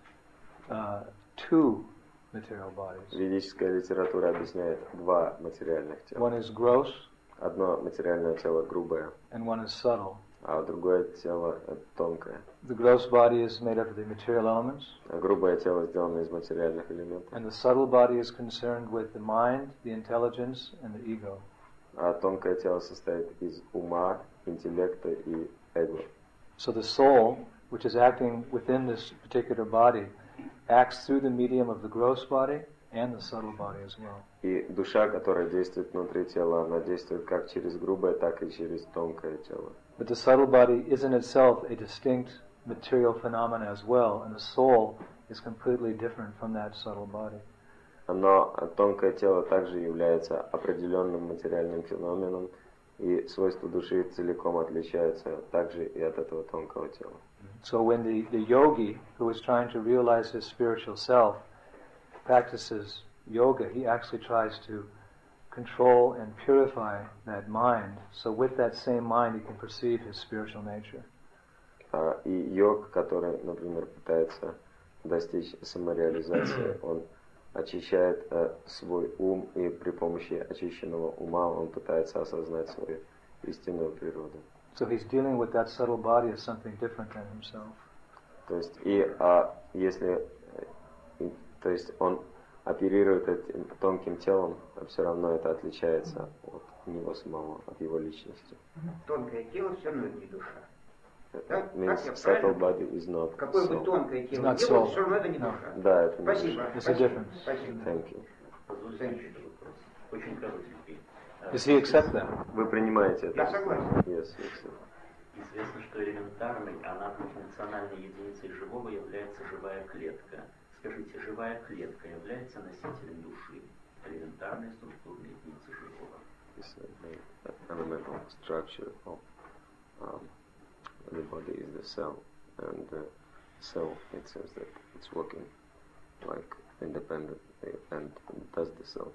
Speaker 1: two material bodies.
Speaker 2: Ведическая литература объясняет два материальных тела.
Speaker 1: One is gross,
Speaker 2: одно материальное тело грубое,
Speaker 1: and one is subtle.
Speaker 2: А другое тело тонкое.
Speaker 1: The gross body is made up of the material elements.
Speaker 2: Грубое тело сделано из материальных элементов.
Speaker 1: And the subtle body is concerned with the mind, the intelligence, and the ego.
Speaker 2: А тонкое тело состоит из ума, интеллекта и эго.
Speaker 1: So the soul, which is acting within this particular body, acts through the medium of the gross body and the subtle body as well.
Speaker 2: И душа, которая действует внутри тела, она действует как через грубое, так и через тонкое тело.
Speaker 1: But the subtle body is in itself a distinct material phenomena as well, and the soul is completely different from that subtle body.
Speaker 2: Но тонкое тело также является определенным материальным феноменом, и свойства души целиком отличаются также и от этого тонкого тела.
Speaker 1: So when the yogi who is trying to realize his spiritual self practices yoga, he actually tries to control and purify that mind. So with that same mind he can perceive his spiritual nature.
Speaker 2: И йог, который, например, пытается достичь самореализации, он очищает свой ум, и при помощи очищенного ума он пытается осознать свою истинную природу.
Speaker 1: So he's dealing with that subtle body as something different than himself.
Speaker 2: То есть то есть он оперирует этим тонким телом, а все равно это отличается от него самого, от его личности.
Speaker 6: Тонкое тело все равно не душа.
Speaker 2: That means subtle body is not
Speaker 6: Какое бы тонкое тело не было, все равно это не душа.
Speaker 2: Да, это не
Speaker 6: Спасибо.
Speaker 1: It's a difference.
Speaker 6: Спасибо.
Speaker 2: Thank you.
Speaker 4: Очень короткий.
Speaker 1: Does he accept that?
Speaker 2: Вы принимаете это?
Speaker 6: Я согласен.
Speaker 2: Yes.
Speaker 4: Известно, что элементарной анатомофункциональной единицей живого является живая клетка. Скажите, живая клетка является носителем души? Элементарной структурной единицы живого.
Speaker 2: It's the elemental structure of the body is the cell, and the cell, it says that it's working like independently, and does the cell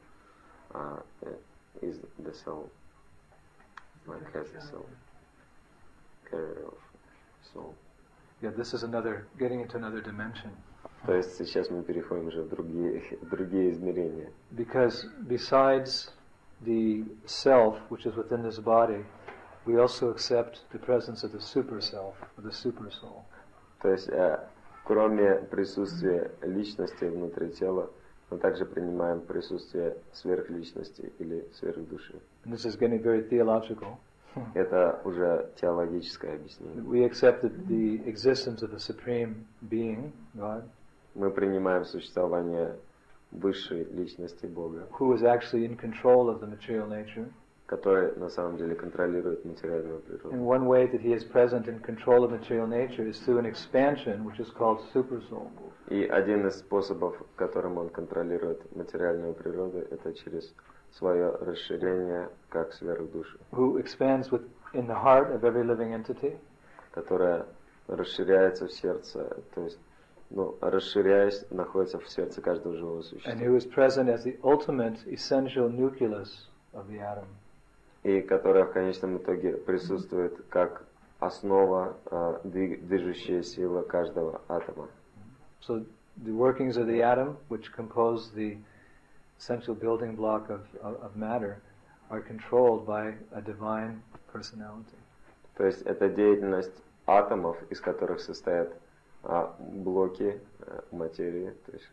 Speaker 2: is the cell like has the cell carrier of soul.
Speaker 1: Yeah, this is getting into another dimension.
Speaker 2: То есть сейчас мы переходим уже в другие измерения.
Speaker 1: Because besides the self, which is within this body, we also accept the presence of the super self, or the super soul.
Speaker 2: То есть, кроме присутствия личности внутри тела, мы также принимаем присутствие сверхличности или сверхдуши.
Speaker 1: And this is getting very theological.
Speaker 2: Это уже теологическое объяснение.
Speaker 1: We accept the existence of the supreme being, God.
Speaker 2: Мы принимаем существование высшей личности Бога,
Speaker 1: who is actually in control of the material nature.
Speaker 2: Который на самом деле контролирует материальную природу.
Speaker 1: And one way that he is present in control of material nature is through an expansion, which is called supersoul.
Speaker 2: И один из способов, которым он контролирует материальную природу, это через свое расширение как сверхдуши.
Speaker 1: Who expands in the heart of every living entity.
Speaker 2: Которая расширяется в сердце, то есть, расширяясь, находится в сердце каждого живого существа.
Speaker 1: And who is present as the ultimate essential nucleus of the atom.
Speaker 2: И которая в конечном итоге присутствует как основа, движущая сила каждого атома.
Speaker 1: So the workings of the atom, which compose the essential building block of matter, are controlled by a divine personality.
Speaker 2: То есть это деятельность атомов, из которых состоят блоки материи. То есть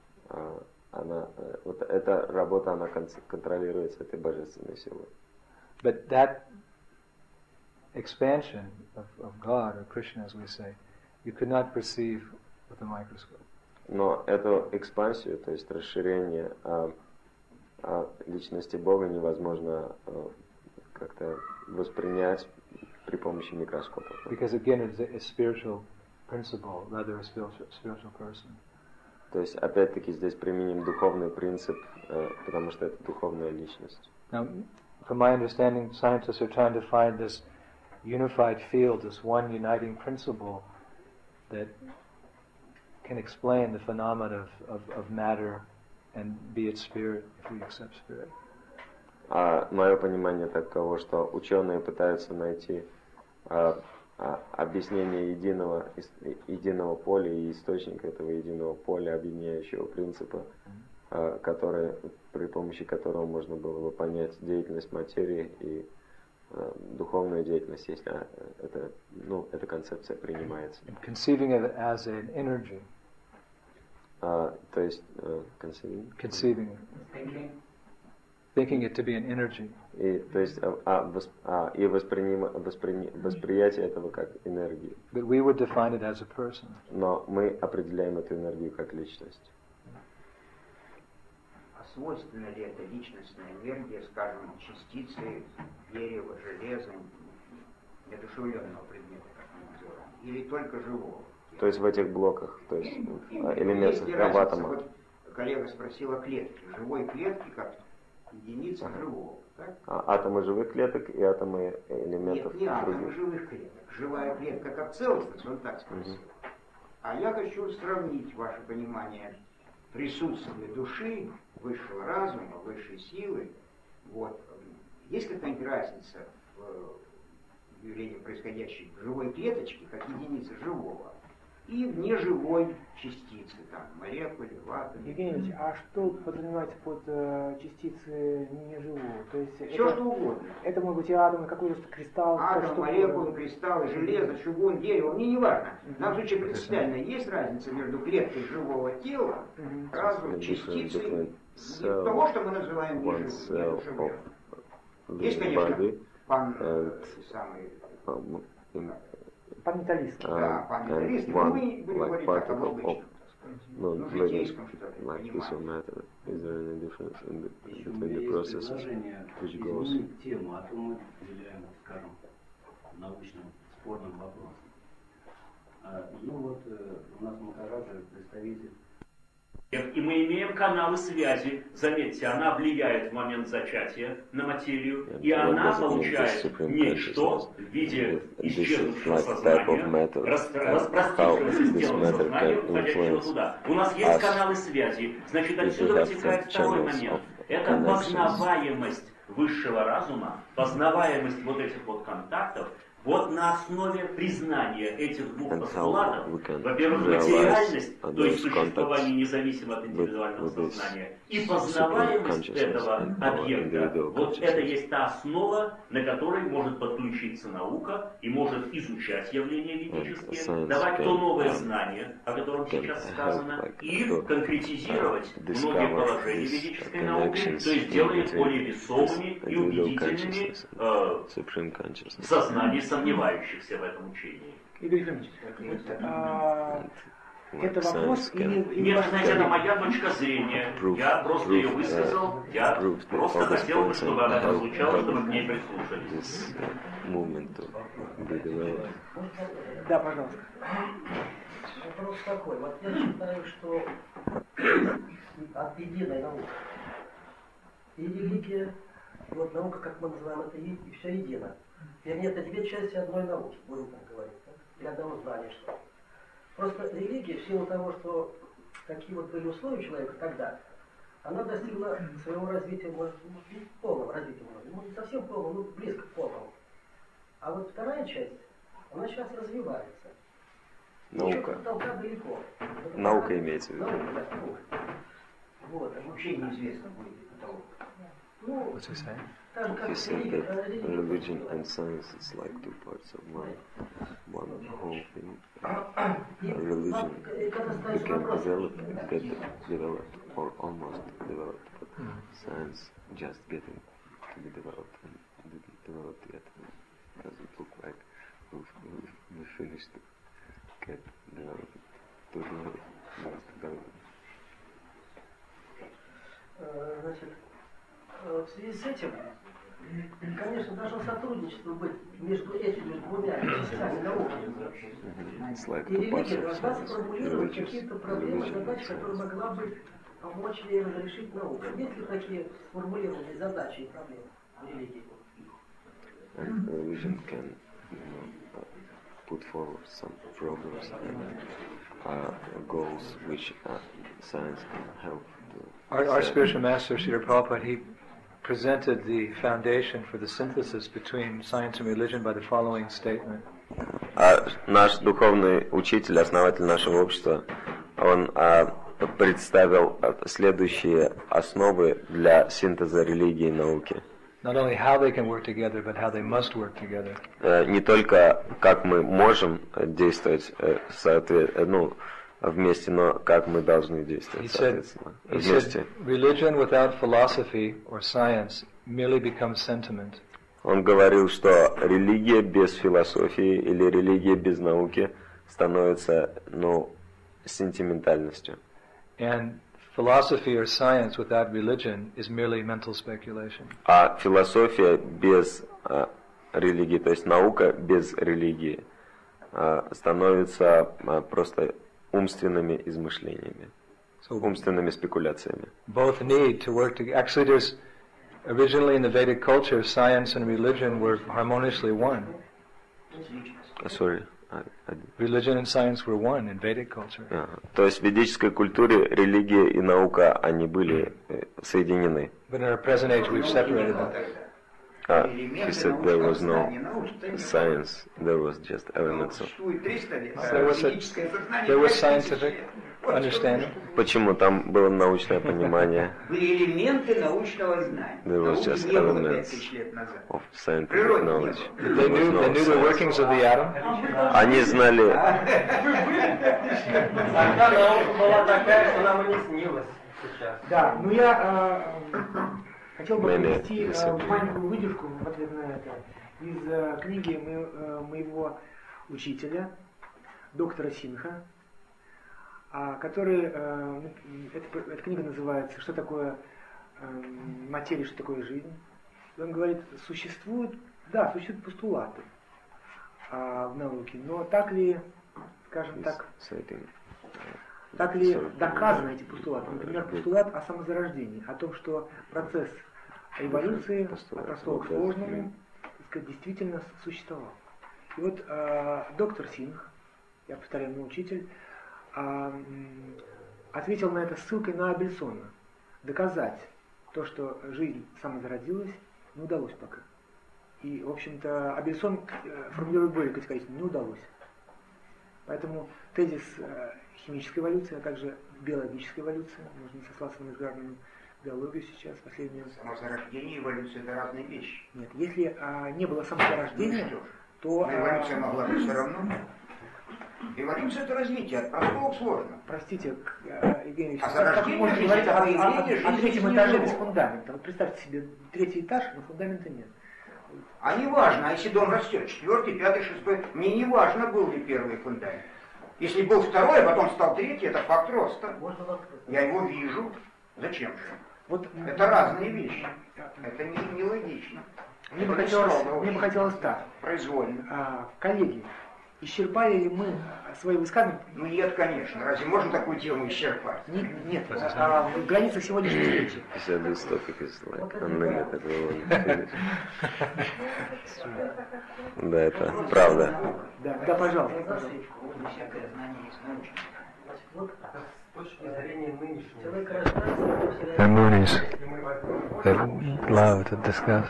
Speaker 2: вот эта работа, она контролируется этой божественной силой.
Speaker 1: But that expansion of God, or Krishna as we say, you could not perceive with a microscope.
Speaker 2: Но эту экспансию, то есть расширение личности Бога невозможно как-то воспринять при помощи микроскопа.
Speaker 1: Because again it's a spiritual principle, rather a spiritual person.
Speaker 2: То есть опять-таки здесь применим духовный принцип, потому что это духовная личность.
Speaker 1: Now, from my understanding, scientists are trying to find this unified field, this one uniting principle that can explain the phenomena of matter and be its spirit, if we accept spirit.
Speaker 2: Мое понимание таково, что ученые пытаются найти объяснение единого поля и источника этого единого поля, объединяющего принципа, при помощи которого можно было бы понять деятельность материи и духовную деятельность, если эта концепция принимается.
Speaker 1: Conceiving of it as an energy.
Speaker 2: То есть
Speaker 1: conceiving it. Thinking it to be an energy.
Speaker 2: И то есть восприятие этого как энергию.
Speaker 1: But we would define it as a person.
Speaker 2: Но мы определяем эту энергию как личность.
Speaker 6: А свойственна ли эта личностная энергия, скажем, частицы дерева, железа, неодушевленного предмета, как мы называем, или только живого?
Speaker 2: То есть в этих блоках, то есть элементах, в атомах.
Speaker 6: Вот коллега спросил о клетке, живой клетке как единица живого. Так?
Speaker 2: Атомы живых клеток и атомы элементов.
Speaker 6: Нет, не атомы живых клеток. Живая клетка как целостность, он так спросил. А я хочу сравнить ваше понимание присутствия души, высшего разума, высшей силы. Вот. Есть какая-нибудь разница в явлении, происходящей в живой клеточке, как единица живого, и в неживой частице, там, молекуле, в атоме.
Speaker 5: Евгений Ильич, а что подразумевается под частицы неживого? То есть
Speaker 6: все что угодно.
Speaker 5: Это может быть и атом, и какой-то кристалл.
Speaker 6: Атом, молекулы, кристаллы, железо, чугун, дерево, мне не важно. В данном случае принципиально есть разница между клеткой живого тела, разум, частицей, того, что мы называем неживым. Есть, конечно,
Speaker 5: панметаллист.
Speaker 6: Да, панметалист. Мы будем говорить так об обычном.
Speaker 2: Ну, житейском, что ли, понимаем. Is there any difference between the processes which goes?
Speaker 4: Изменить тему, а то мы уделяем, скажем, научным спорным вопросам. Ну вот у нас Махараджа представитель. И мы имеем каналы связи. Заметьте, она влияет в момент зачатия на материю, и она получает нечто в виде исчезнувшего сознания, распространившегося телом сознания, уходящего туда. У нас есть каналы связи, значит, отсюда вытекает второй момент. Это познаваемость высшего разума, познаваемость вот этих вот контактов. Вот на основе признания этих двух постулатов, во-первых, материальность, то есть существование независимо от индивидуального сознания, и познаваемость этого объекта, вот это есть та основа, на которой может подключиться наука и может изучать явления ведические, давать то новое знание, о котором сейчас сказано, и конкретизировать многие положения ведической науки, то есть делая их более весомыми и убедительными в сознании сомневающихся в этом учении.
Speaker 5: Игорь Ефимович, это вопрос или...
Speaker 4: Нет, знаете, это моя точка зрения. Я просто ее высказал. Я просто хотел бы, чтобы она прозвучала, чтобы к ней прислушались.
Speaker 5: Да, пожалуйста.
Speaker 7: Вопрос такой. Вот я считаю, что от единой науки и религия, и вот наука, как мы называем это, и все едино. Вернее, это две части одной науки, будем так говорить, да? Или одного знания, что ли. Просто религия, в силу того, что какие вот были условия человека тогда, она достигла своего развития, может, не полного развития, может, не совсем полного, но близко к полному. А вот вторая часть, она сейчас развивается.
Speaker 2: Наука. Наука имеется в виду.
Speaker 6: Вот, вообще неизвестно будет потолок.
Speaker 1: What's he saying?
Speaker 2: He said that religion and science is like two parts of one whole thing. Religion became developed or almost developed, but science just getting to be developed and didn't develop yet. It doesn't look like we finished to get developed. To develop.
Speaker 7: Значит, в связи с этим, конечно, должно сотрудничество быть между этими двумя частями науки. И религия должна сформулировать какие-то проблемы, задачи, которые могла бы помочь ей разрешить наука. Есть ли такие сформулированные задачи и проблемы в религии?
Speaker 2: And religion can put forward some problems and goals which science can help.
Speaker 1: Our spiritual master, Srila Prabhupada, he presented the foundation for the synthesis between science and religion by the following statement.
Speaker 2: Наш духовный учитель, основатель нашего общества, он представил следующие основы для синтеза религии и науки.
Speaker 1: Not only how they can work together, but how they must work together.
Speaker 2: Не только как мы можем действовать вместе, но как мы должны действовать соответственно. Вместе.
Speaker 1: Religion without philosophy or science merely becomes sentiment.
Speaker 2: Он говорил, что религия без философии или религия без науки становится, сентиментальностью.
Speaker 1: And philosophy or science without religion is merely mental speculation.
Speaker 2: А философия без религии, то есть наука без религии, становится просто умственными измышлениями, умственными спекуляциями.
Speaker 1: Both need to work together. Actually, there's originally in the Vedic culture, science and religion were harmoniously one.
Speaker 2: Sorry.
Speaker 1: Religion and science were one in Vedic culture.
Speaker 2: То есть в ведической культуре религия и наука, они были соединены.
Speaker 1: But in our present age, we've separated them.
Speaker 2: He said there was no science, there was just elements of...
Speaker 1: There was scientific understanding.
Speaker 2: Почему? Там было научное понимание.
Speaker 6: Были элементы научного знания.
Speaker 2: There was just elements of scientific knowledge.
Speaker 1: They knew the workings of the atom.
Speaker 2: Они знали...
Speaker 3: Тогда наука была такая, что нам и не снилось сейчас.
Speaker 5: Да, я хотел бы привести маленькую выдержку в ответ на это из книги моего учителя, доктора Синха, который, эта книга называется «Что такое материя, что такое жизнь?». И он говорит, существуют постулаты в науке, но так ли, скажем так, так ли доказаны эти постулаты? Например, постулат о самозарождении, о том, что процесс эволюции от простого к сложному, действительно существовал. И вот доктор Сингх, я повторяю, мой учитель, ответил на это ссылкой на Абельсона. Доказать то, что жизнь самозародилась, не удалось пока. И, в общем-то, Абельсон формулирует более категорично, не удалось. Поэтому тезис химической эволюции, а также биологической эволюции, можно не сослаться на международную биологию сейчас, последнюю.
Speaker 6: Самозарождение и эволюция — это разные вещи.
Speaker 5: Нет, если не было самозарождения, то...
Speaker 6: эволюция могла быть все равно. Эволюция — это развитие от простого к сложному.
Speaker 5: Простите, Евгений Ильич,
Speaker 6: как можно говорить
Speaker 5: о третьем этаже без фундамента? Вот представьте себе, третий этаж, но фундамента нет.
Speaker 6: А не важно, если дом растет, 4, 5, 6, мне не важно, был ли первый фундамент. Если был второй, а потом стал третий, это факт роста. Я его вижу. Зачем же?
Speaker 5: Вот,
Speaker 6: это разные вещи. Это не логично.
Speaker 5: Мне бы хотелось так.
Speaker 6: Произвольно.
Speaker 5: Коллеги, исчерпали ли мы свои высказывания?
Speaker 6: Нет, конечно. Разве можно такую тему исчерпать?
Speaker 5: Нет. В границах сегодняшней встречи.
Speaker 2: Да, это правда.
Speaker 5: Да, пожалуйста.
Speaker 6: Всякое знание есть научное.
Speaker 3: Вот с точки зрения нынешнего.
Speaker 1: The Moonies, they love to discuss.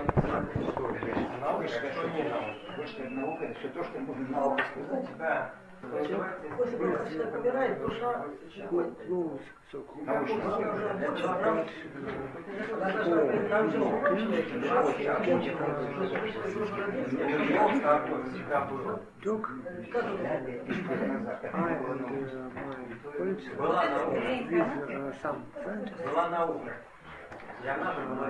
Speaker 6: Наука — это все то, что можно наука сказать.
Speaker 3: Да.
Speaker 7: После того, как человек умирает, душа
Speaker 3: Была наука. И она же была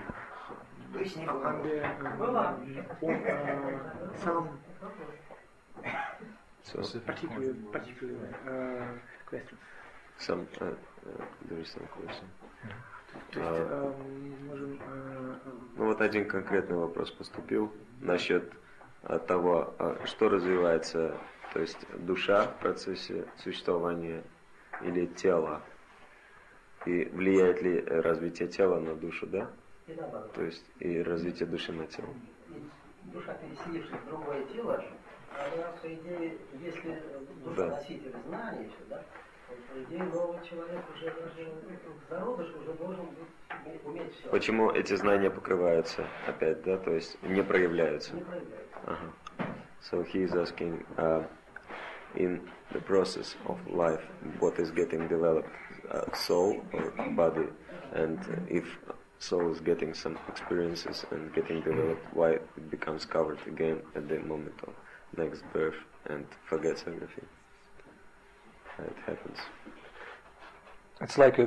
Speaker 2: Some there is some question. Ну вот один конкретный вопрос поступил насчет того, что развивается, то есть душа в процессе существования или тело, и влияет ли развитие тела на душу, да? То есть и развитие души на тело.
Speaker 7: Душа, переселившая в другое тело, она, по идее, если душа носитель знаний, да, по идее, новый человек уже даже зародыш уже должен уметь все.
Speaker 2: Почему эти знания покрываются опять, да, то есть не проявляются?
Speaker 7: Не проявляются.
Speaker 2: So he is asking, in the process of life, what is getting developed, soul or body, and if soul is getting some experiences and getting developed, why it becomes covered again at the moment of next birth and forgets everything. It happens.
Speaker 1: It's like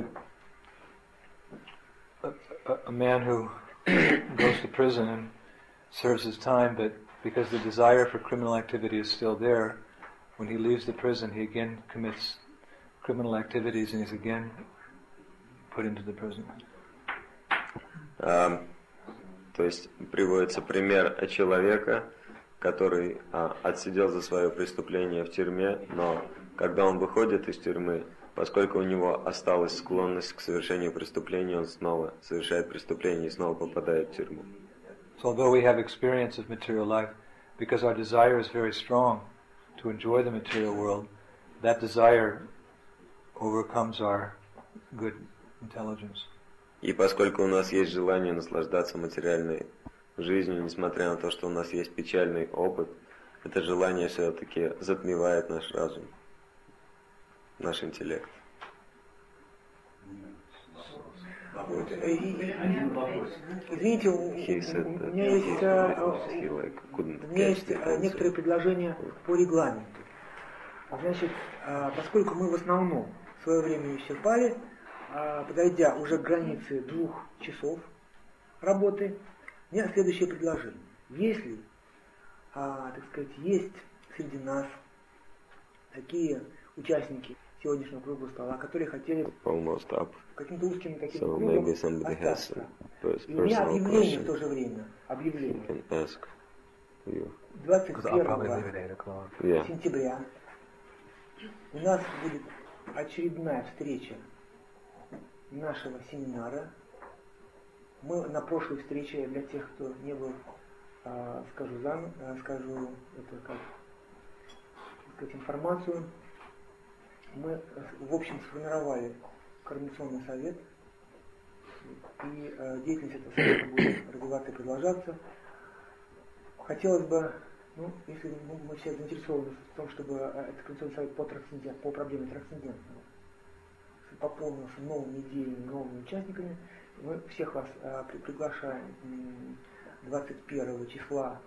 Speaker 1: a man who goes to prison and serves his time, but because the desire for criminal activity is still there, when he leaves the prison, he again commits criminal activities and is again put into the prison.
Speaker 2: То есть приводится пример человека, который отсидел за свое преступление в тюрьме, но когда он выходит из тюрьмы, поскольку у него осталась склонность к совершению преступления, он снова совершает преступление и снова попадает в тюрьму.
Speaker 1: So although we have experience of material life, because our desire is very strong to enjoy the material world, that desire overcomes our good intelligence.
Speaker 2: И поскольку у нас есть желание наслаждаться материальной жизнью, несмотря на то, что у нас есть печальный опыт, это желание все-таки затмевает наш разум, наш интеллект.
Speaker 5: Извините, у меня есть некоторые предложения по регламенту. Значит, поскольку мы в основном в свое время исчерпали, подойдя уже к границе 2 часов работы, у меня следующее предложение. Если, так сказать, есть среди нас такие участники сегодняшнего круглого стола, которые хотели каким-то узким таким кругом остаться. И у меня объявление в то же время. Объявление. 21 сентября у нас будет очередная встреча нашего семинара. Мы на прошлой встрече, для тех, кто не был, скажу это как сказать, информацию, мы, в общем, сформировали Координационный совет, и деятельность этого совета будет развиваться и продолжаться. Хотелось бы, если мы все заинтересованы в том, чтобы этот Координационный совет по проблеме трансцендентного пополнился новыми идеями, новыми участниками, мы всех вас приглашаем 21 числа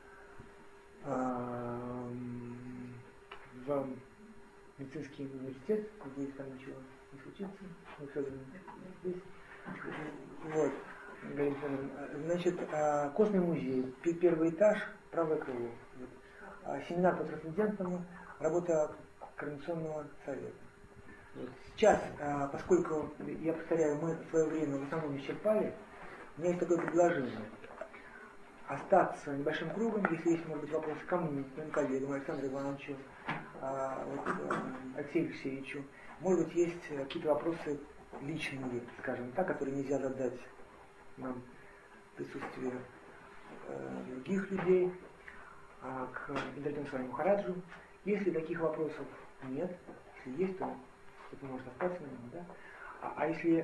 Speaker 5: в медицинский университет, надеюсь, там ничего не случится. Мы все здесь. Вот. Значит, Костный музей, первый этаж, правое крыло. Семинар по трансцендентному, работа Координационного совета. Сейчас, поскольку, я повторяю, мы в свое время в основном исчерпали, у меня есть такое предложение. Остаться небольшим кругом, если есть, может быть, вопросы ко мне, к моим коллегам, Александру Ивановичу, Алексею Алексеевичу. Может быть, есть какие-то вопросы личные, скажем так, которые нельзя задать нам в присутствии других людей, к Индратену Свами Махараджу. Если таких вопросов нет, если есть, то это может остаться, наверное, да? А если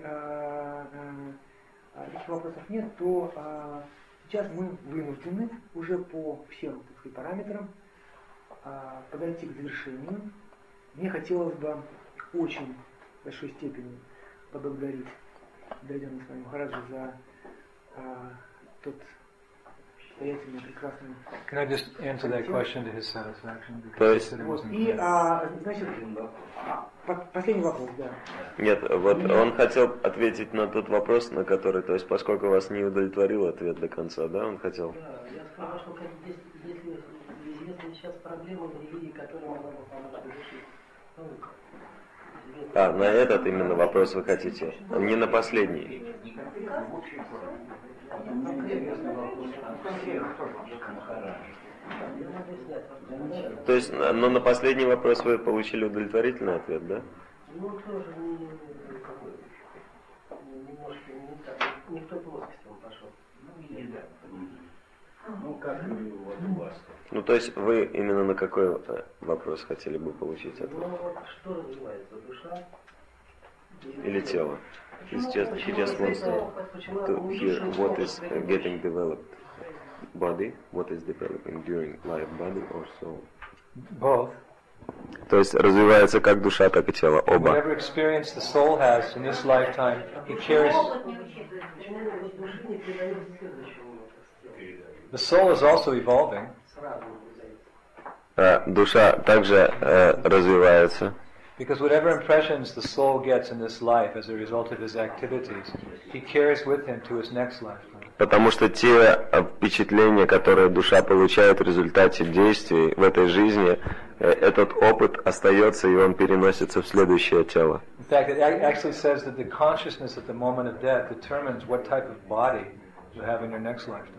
Speaker 5: таких вопросов нет, то сейчас мы вынуждены уже по всем, так сказать, параметрам подойти к завершению. Мне хотелось бы очень в большой степени поблагодарить Дайдяна с вами Махараджа за тот состоятельный, прекрасный...
Speaker 1: Can I just answer that question to his satisfaction?
Speaker 5: И, значит, последний вопрос, да.
Speaker 2: Нет, вот он хотел ответить на тот вопрос, на который, то есть, поскольку вас не удовлетворил ответ до конца, да, он хотел?
Speaker 7: Да, я сказал, что если известны сейчас проблемы в религии, которые могла бы помочь решить.
Speaker 2: На этот именно вопрос вы хотите, не на последний. То есть, но на последний вопрос вы получили удовлетворительный ответ, да?
Speaker 7: Ну, тоже немножко не в той плоскости он пошел.
Speaker 2: Ну, то есть, вы именно на какой вопрос хотели бы получить ответ?
Speaker 7: Ну, вот что развивается, душа?
Speaker 2: Или тело? He just wants to hear what is getting developed. Body, what is developing during life, body or soul?
Speaker 1: Both.
Speaker 2: То есть развивается как душа, так и тело, оба.
Speaker 1: Whatever experience the soul has in this lifetime, he carries. The soul is also evolving.
Speaker 2: Душа также развивается.
Speaker 1: Because whatever impressions the soul gets in this life as a result of his activities, he carries with him to his next lifetime.
Speaker 2: Потому что те впечатления, которые душа получает в результате действий в этой жизни, этот опыт остается и он переносится в следующее тело.
Speaker 1: In fact, it actually says that the consciousness at the moment of death determines what type of body you have in your next lifetime.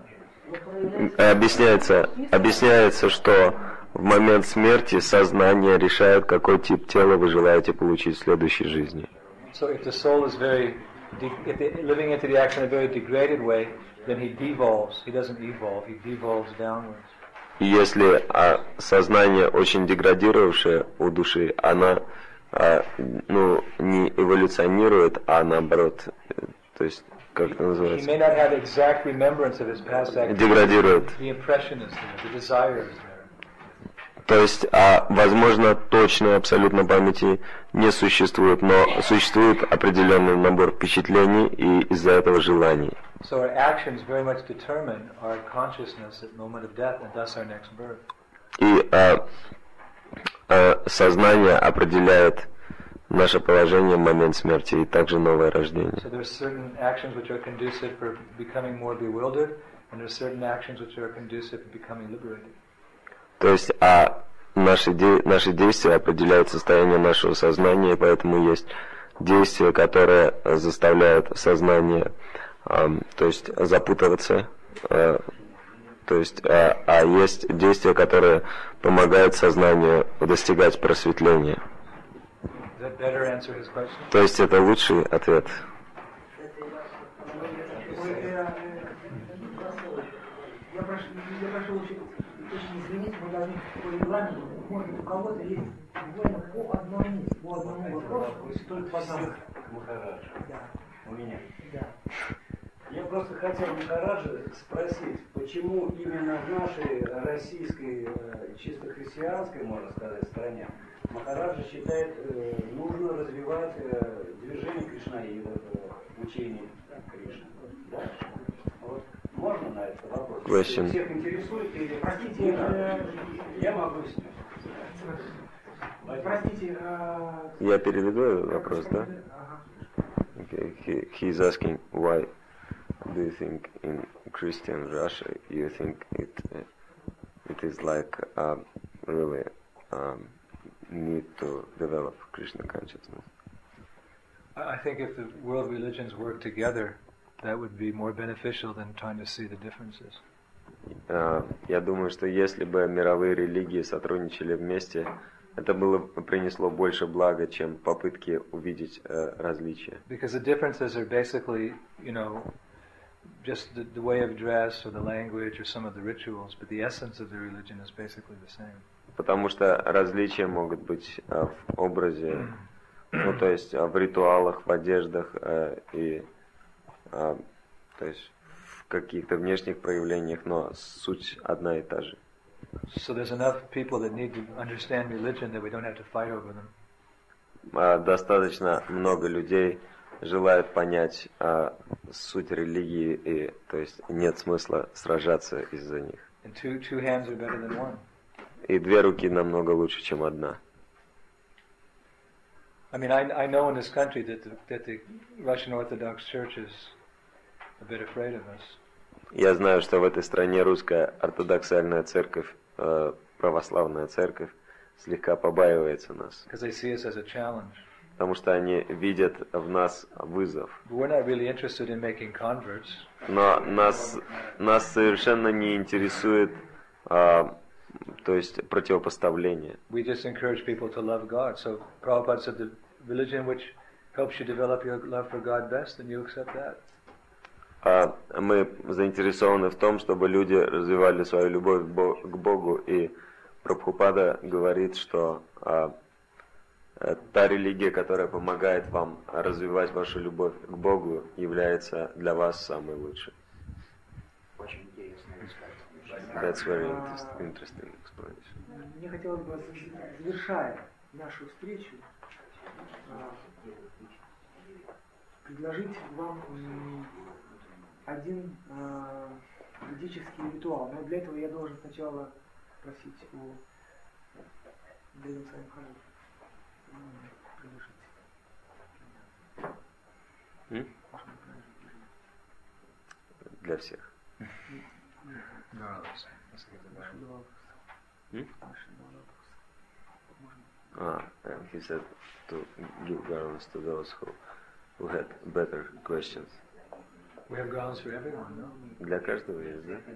Speaker 2: Объясняется, что в момент смерти сознание решает, какой тип тела вы желаете получить в следующей жизни.
Speaker 1: So if the soul is living into the action in a very degraded way, then he devolves. He doesn't evolve. He devolves downwards.
Speaker 2: И если сознание очень деградировавшее у души, она не эволюционирует, а наоборот, то есть как это называется? Деградирует. То есть, возможно, точной абсолютно памяти не существует, но существует определенный набор впечатлений и из-за этого желаний. И сознание определяет наше положение в момент смерти и также новое рождение. То есть, наши действия определяют состояние нашего сознания, и поэтому есть действия, которые заставляют сознание, то есть запутываться, то есть, есть действия, которые помогают сознанию достигать просветления. То есть это лучший ответ.
Speaker 5: Я прошу очень извинить, мы должны по регламенту, может быть, у кого-то есть буквально по одному вопросу, только по одному. Да.
Speaker 8: У меня.
Speaker 5: Да.
Speaker 8: Я просто хотел Махараджа спросить, почему именно в нашей российской, чисто христианской, можно сказать, стране, Махараджа считает, нужно развивать движение кришнаидов, учение Кришны. Да? Вот. Можно на этот вопрос?
Speaker 2: Question.
Speaker 8: Всех интересует или... Простите, я могу снять.
Speaker 5: Простите.
Speaker 2: Я переведу этот вопрос, да? Okay. He is asking why do you think in Christian Russia you think it is like really need to develop Krishna consciousness?
Speaker 1: I think if the world religions work together, that would be more beneficial than trying to see the differences.
Speaker 2: Я думаю, что если бы мировые религии сотрудничали вместе, это принесло больше блага, чем попытки увидеть различия.
Speaker 1: Because the differences are basically, just the way of dress or the language or some of the rituals, but the essence of the religion is basically the same.
Speaker 2: Потому что различия могут быть в образе, то есть в ритуалах, в одеждах и то есть в каких-то внешних проявлениях, но суть одна и та же.
Speaker 1: So there's enough people that need to understand religion that we don't have to fight over them.
Speaker 2: Достаточно много людей желают понять суть религии, и то есть нет смысла сражаться из-за них.
Speaker 1: And two hands are better than one.
Speaker 2: И две руки намного лучше, чем одна.
Speaker 1: I mean, I know in this country that the Russian Orthodox Church is a bit afraid of us.
Speaker 2: Я знаю, что в этой стране русская ортодоксальная церковь, православная церковь, слегка побаивается нас.
Speaker 1: Because they see us as a challenge.
Speaker 2: Потому что они видят в нас вызов.
Speaker 1: But we're not really interested in making converts.
Speaker 2: Но нас совершенно не интересует, то есть противопоставление.
Speaker 1: We just encourage people to love God. So Prabhupada said the religion which helps you develop your love for God best, then you accept that.
Speaker 2: Мы заинтересованы в том, чтобы люди развивали свою любовь к Богу, и Прабхупада говорит, что та религия, которая помогает вам развивать вашу любовь к Богу, является для вас самой лучшей.
Speaker 6: Очень интересное высказывание.
Speaker 2: That's very interesting explanation.
Speaker 5: Мне хотелось бы, завершая нашу встречу, предложить вам один ведический ритуал. Но для этого я должен сначала спросить у Дэвида Махараджа.
Speaker 2: Для всех. He said to give garlands to those who had better questions.
Speaker 1: We have garlands for everyone, no?
Speaker 2: Для каждого есть, да?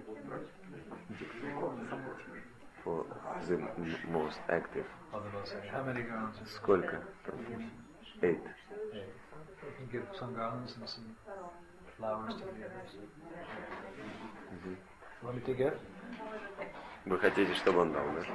Speaker 2: For the most active.
Speaker 1: How many garlands?
Speaker 2: Сколько? 8.
Speaker 1: We can give some garlands and some flowers to the others. Want me to give?
Speaker 2: Вы хотите, чтобы он дал, да?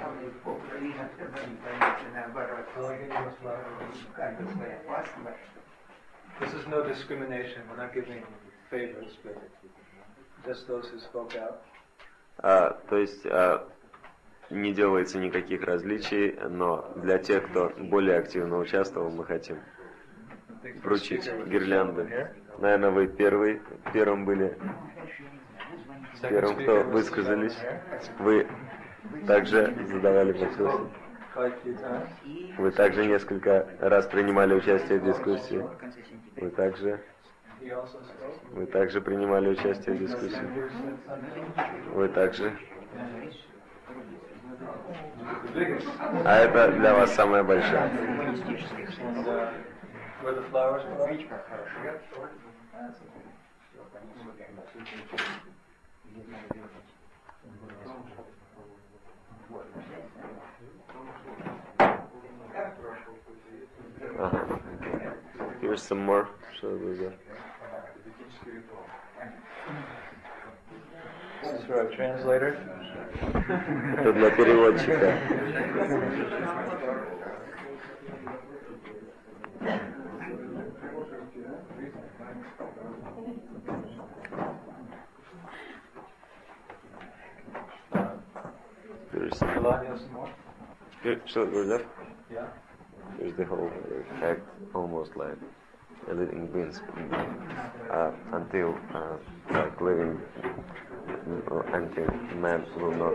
Speaker 1: This is no discrimination. We're not giving favors, but just those who spoke out.
Speaker 2: То есть не делается никаких различий, но для тех, кто более активно участвовал, мы хотим вручить гирлянды. Наверное, вы первым были, первым, кто высказались. Вы также задавали вопросы. Вы также несколько раз принимали участие в дискуссии. Вы также принимали участие в дискуссии. Вы также. А это для вас самое большое. Here's some more.
Speaker 1: This is for our translator.
Speaker 2: Это для переводчика. Что лeft?
Speaker 1: Yeah.
Speaker 2: Here's the whole act, almost like a living being, until like living, until man will not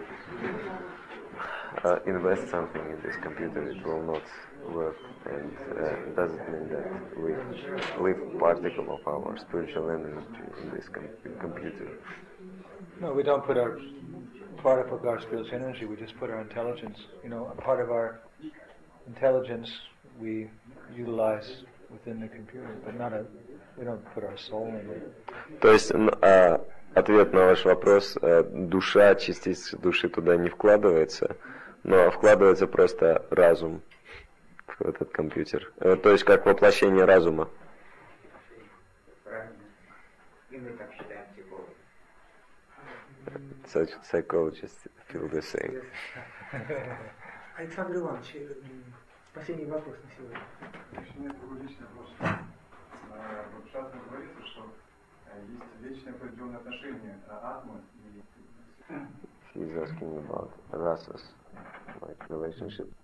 Speaker 2: invest something in this computer, it will not work, and doesn't mean that we leave particle of our spiritual energy in this computer.
Speaker 1: No, we don't put our particle of our spiritual energy, we just put our intelligence, a part of our intelligence we utilize within the computer, but we don't put our soul in it.
Speaker 2: То есть, ответ на ваш вопрос, душа, частица души туда не вкладывается, но вкладывается просто разум в этот компьютер. То есть, как воплощение разума. Such psychologists feel the same.
Speaker 5: Александр Иванович, последний вопрос на сегодня.
Speaker 9: Нет, такой личный вопрос. В Шастре говорится, что есть вечное определенное отношение атмы и...
Speaker 2: he's asking about rasas, like relationship